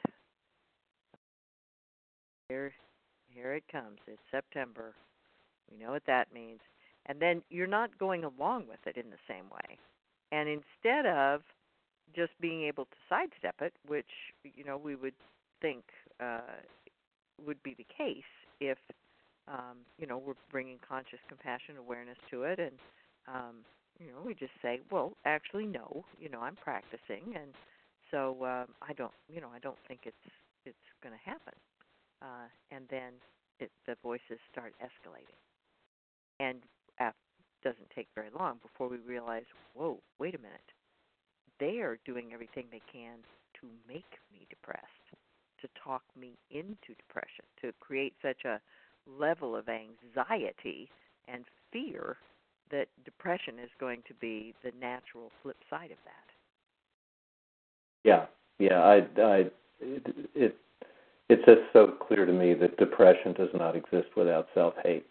here, here it comes. It's September. We know what that means. And then you're not going along with it in the same way. And instead of just being able to sidestep it, which, you know, we would think uh, would be the case if, um, you know, we're bringing conscious compassion awareness to it, and, um, you know, we just say, well, actually, no, you know, I'm practicing, and so um, I don't, you know, I don't think it's it's going to happen. Uh, and then it, the voices start escalating, and it doesn't take very long before we realize, whoa, wait a minute, they are doing everything they can to make me depressed, to talk me into depression, to create such a level of anxiety and fear that depression is going to be the natural flip side of that. Yeah, yeah, I, I, it, it, it's just so clear to me that depression does not exist without self-hate.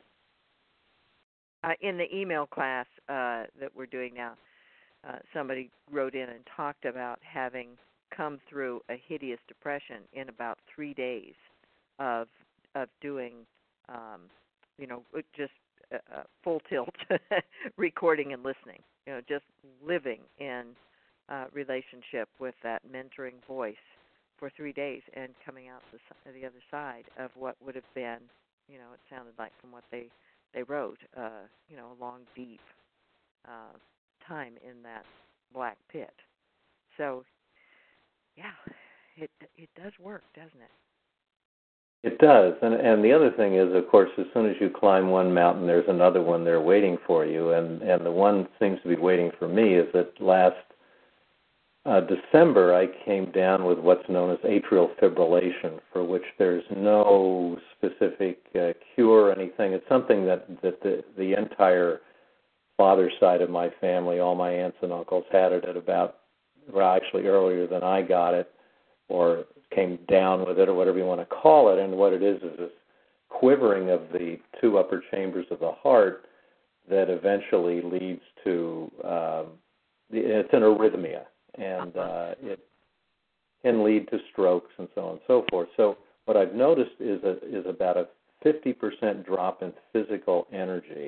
Uh, in the email class uh, that we're doing now, uh, somebody wrote in and talked about having come through a hideous depression in about three days of of doing, um, you know, just uh, full tilt recording and listening. You know, just living in uh, relationship with that mentoring voice for three days and coming out the, the other side of what would have been, you know, it sounded like from what they they wrote, uh, you know, a long, deep uh, time in that black pit. So, yeah, it it does work, doesn't it? It does, and and the other thing is, of course, as soon as you climb one mountain, there's another one there waiting for you, and and the one seems to be waiting for me is that last uh, December I came down with what's known as atrial fibrillation, for which there's no specific uh, cure or anything. It's something that that the the entire father side of my family, all my aunts and uncles had it at about, well, actually earlier than I got it, or came down with it, or whatever you want to call it. And what it is is this quivering of the two upper chambers of the heart that eventually leads to, um, it's an arrhythmia, and uh, it can lead to strokes and so on and so forth. So what I've noticed is a, is about a fifty percent drop in physical energy.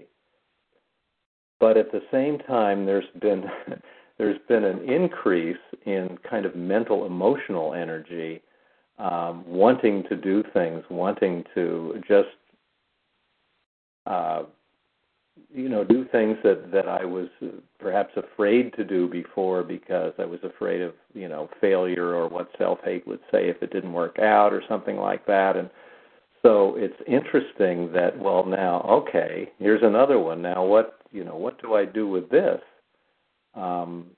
But at the same time, there's been there's been an increase in kind of mental, emotional energy, um, wanting to do things, wanting to just uh, you know, do things that, that I was perhaps afraid to do before because I was afraid of, you know, failure or what self-hate would say if it didn't work out or something like that. And so it's interesting that, well, now, okay, here's another one. Now what, you know, what do I do with this? Um,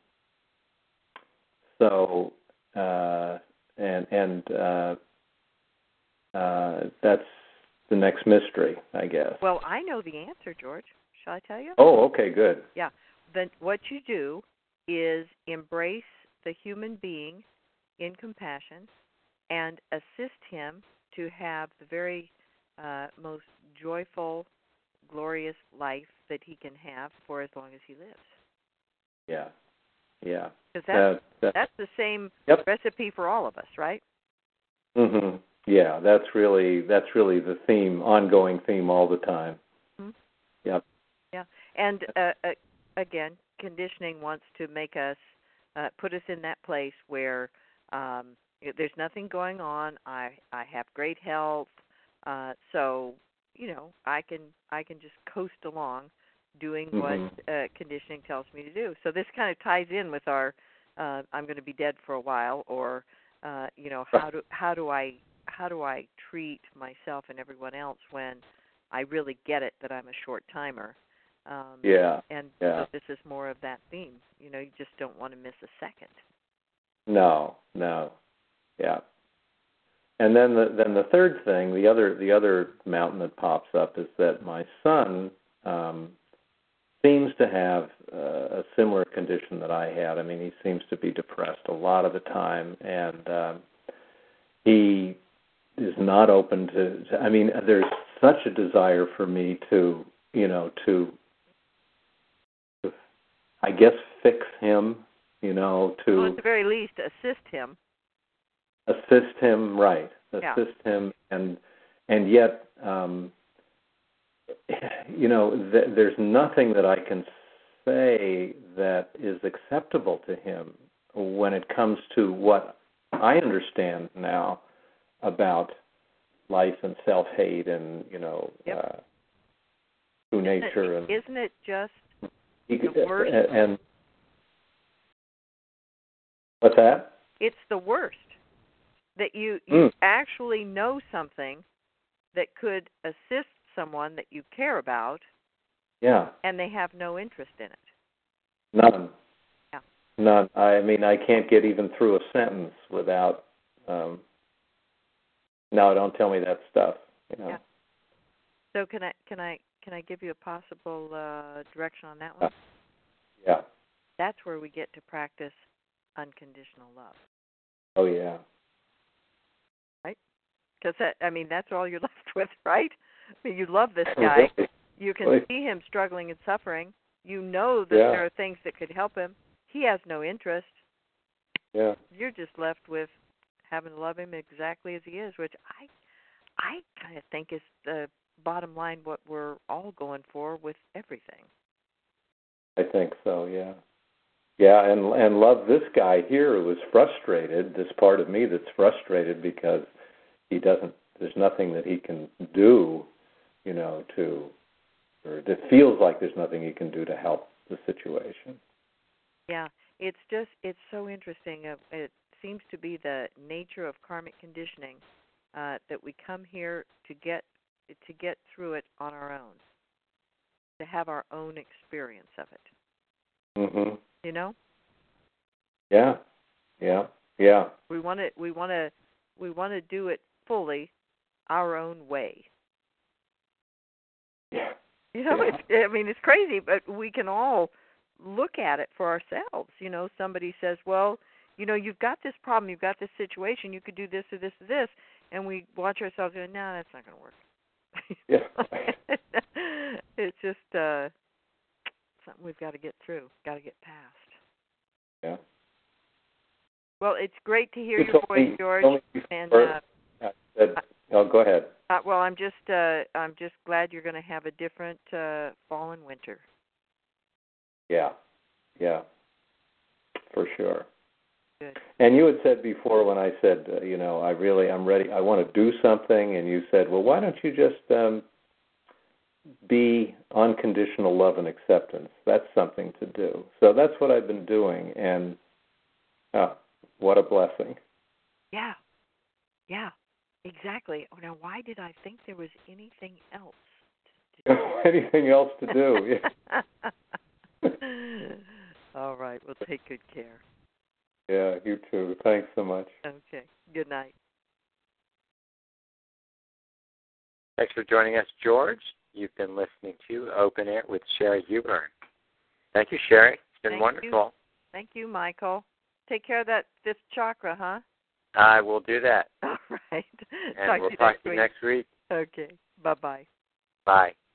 so, uh, and, and uh, uh, that's the next mystery, I guess. Well, I know the answer, George. Shall I tell you? Oh, okay, good. Yeah. Then what you do is embrace the human being in compassion and assist him to have the very uh, most joyful, glorious life that he can have for as long as he lives. Yeah, yeah. Because that's, that, that, that's the same yep. recipe for all of us, right? Mm-hmm. Yeah, that's really that's really the theme, ongoing theme all the time. Mm-hmm. Yep. Yeah, and uh, uh, again, conditioning wants to make us, uh, put us in that place where um, there's nothing going on. I I have great health, uh, so you know I can I can just coast along, doing mm-hmm. what uh, conditioning tells me to do. So this kind of ties in with our uh, I'm going to be dead for a while, or uh, you know how do how do I how do I treat myself and everyone else when I really get it that I'm a short timer. Um, yeah. And yeah. so this is more of that theme. You know, you just don't want to miss a second. No, no, yeah. And then the then the third thing, the other the other mountain that pops up is that my son um, seems to have uh, a similar condition that I had. I mean, he seems to be depressed a lot of the time, and um, he is not open to, to. I mean, there's such a desire for me to, you know, to. I guess fix him, you know, to well, at the very least, assist him. Assist him, right? Assist yeah. him, and and yet, um, you know, th- there's nothing that I can say that is acceptable to him when it comes to what I understand now about life and self-hate and you know, yep. uh, true nature. Isn't it, and isn't it just He, the worst? And, and what's that? It's the worst that you you mm. actually know something that could assist someone that you care about. Yeah. And they have no interest in it. None. Yeah. None. I mean, I can't get even through a sentence without. Um, no, don't tell me that stuff. You know. Yeah. So can I can I can I give you a possible uh, direction on that one? Uh, yeah. That's where we get to practice unconditional love. Oh yeah. Right? Because that I mean that's all you're left with, right? I mean you love this guy. You can see him struggling and suffering. You know that yeah. there are things that could help him. He has no interest. Yeah. You're just left with having to love him exactly as he is, which I I kind of think is the bottom line what we're all going for with everything. I think so, yeah. Yeah, and and love this guy here who is frustrated, this part of me that's frustrated because he doesn't, there's nothing that he can do, you know, to, or it feels like there's nothing he can do to help the situation. Yeah, it's just, it's so interesting. Uh, it seems to be the nature of karmic conditioning uh, that we come here to get to get through it on our own, to have our own experience of it. Mm-hmm. You know? Yeah, yeah, yeah. We want to, we want to, we want to do it fully, our own way. Yeah. You know, yeah. it's, I mean, it's crazy, but we can all look at it for ourselves. You know, somebody says, well, you know, you've got this problem, you've got this situation, you could do this or this or this, and we watch ourselves going, no, that's not going to work. Yeah. It's just uh, something we've got to get through, got to get past. Yeah. Well, it's great to hear you your voice, me, George. And uh, uh, said, oh, go ahead. Uh, well, I'm just uh, I'm just glad you're going to have a different uh, fall and winter. Yeah, yeah, for sure. Good. And you had said before when I said, uh, you know, I really, I'm ready, I want to do something, and you said, well, why don't you just um, be unconditional love and acceptance. That's something to do. So that's what I've been doing, and oh, what a blessing. Yeah, yeah, exactly. Oh, now why did I think there was anything else to do? Anything else to do, yeah. All right, well, take good care. Yeah, you too. Thanks so much. Okay, good night. Thanks for joining us, George. You've been listening to Open Air with Sherry Huber. Thank you, Sherry. It's been Thank wonderful. You. Thank you, Michael. Take care of that fifth chakra, huh? I will do that. All right. And talk we'll to you talk next to you week. next week. Okay. Bye-bye. Bye.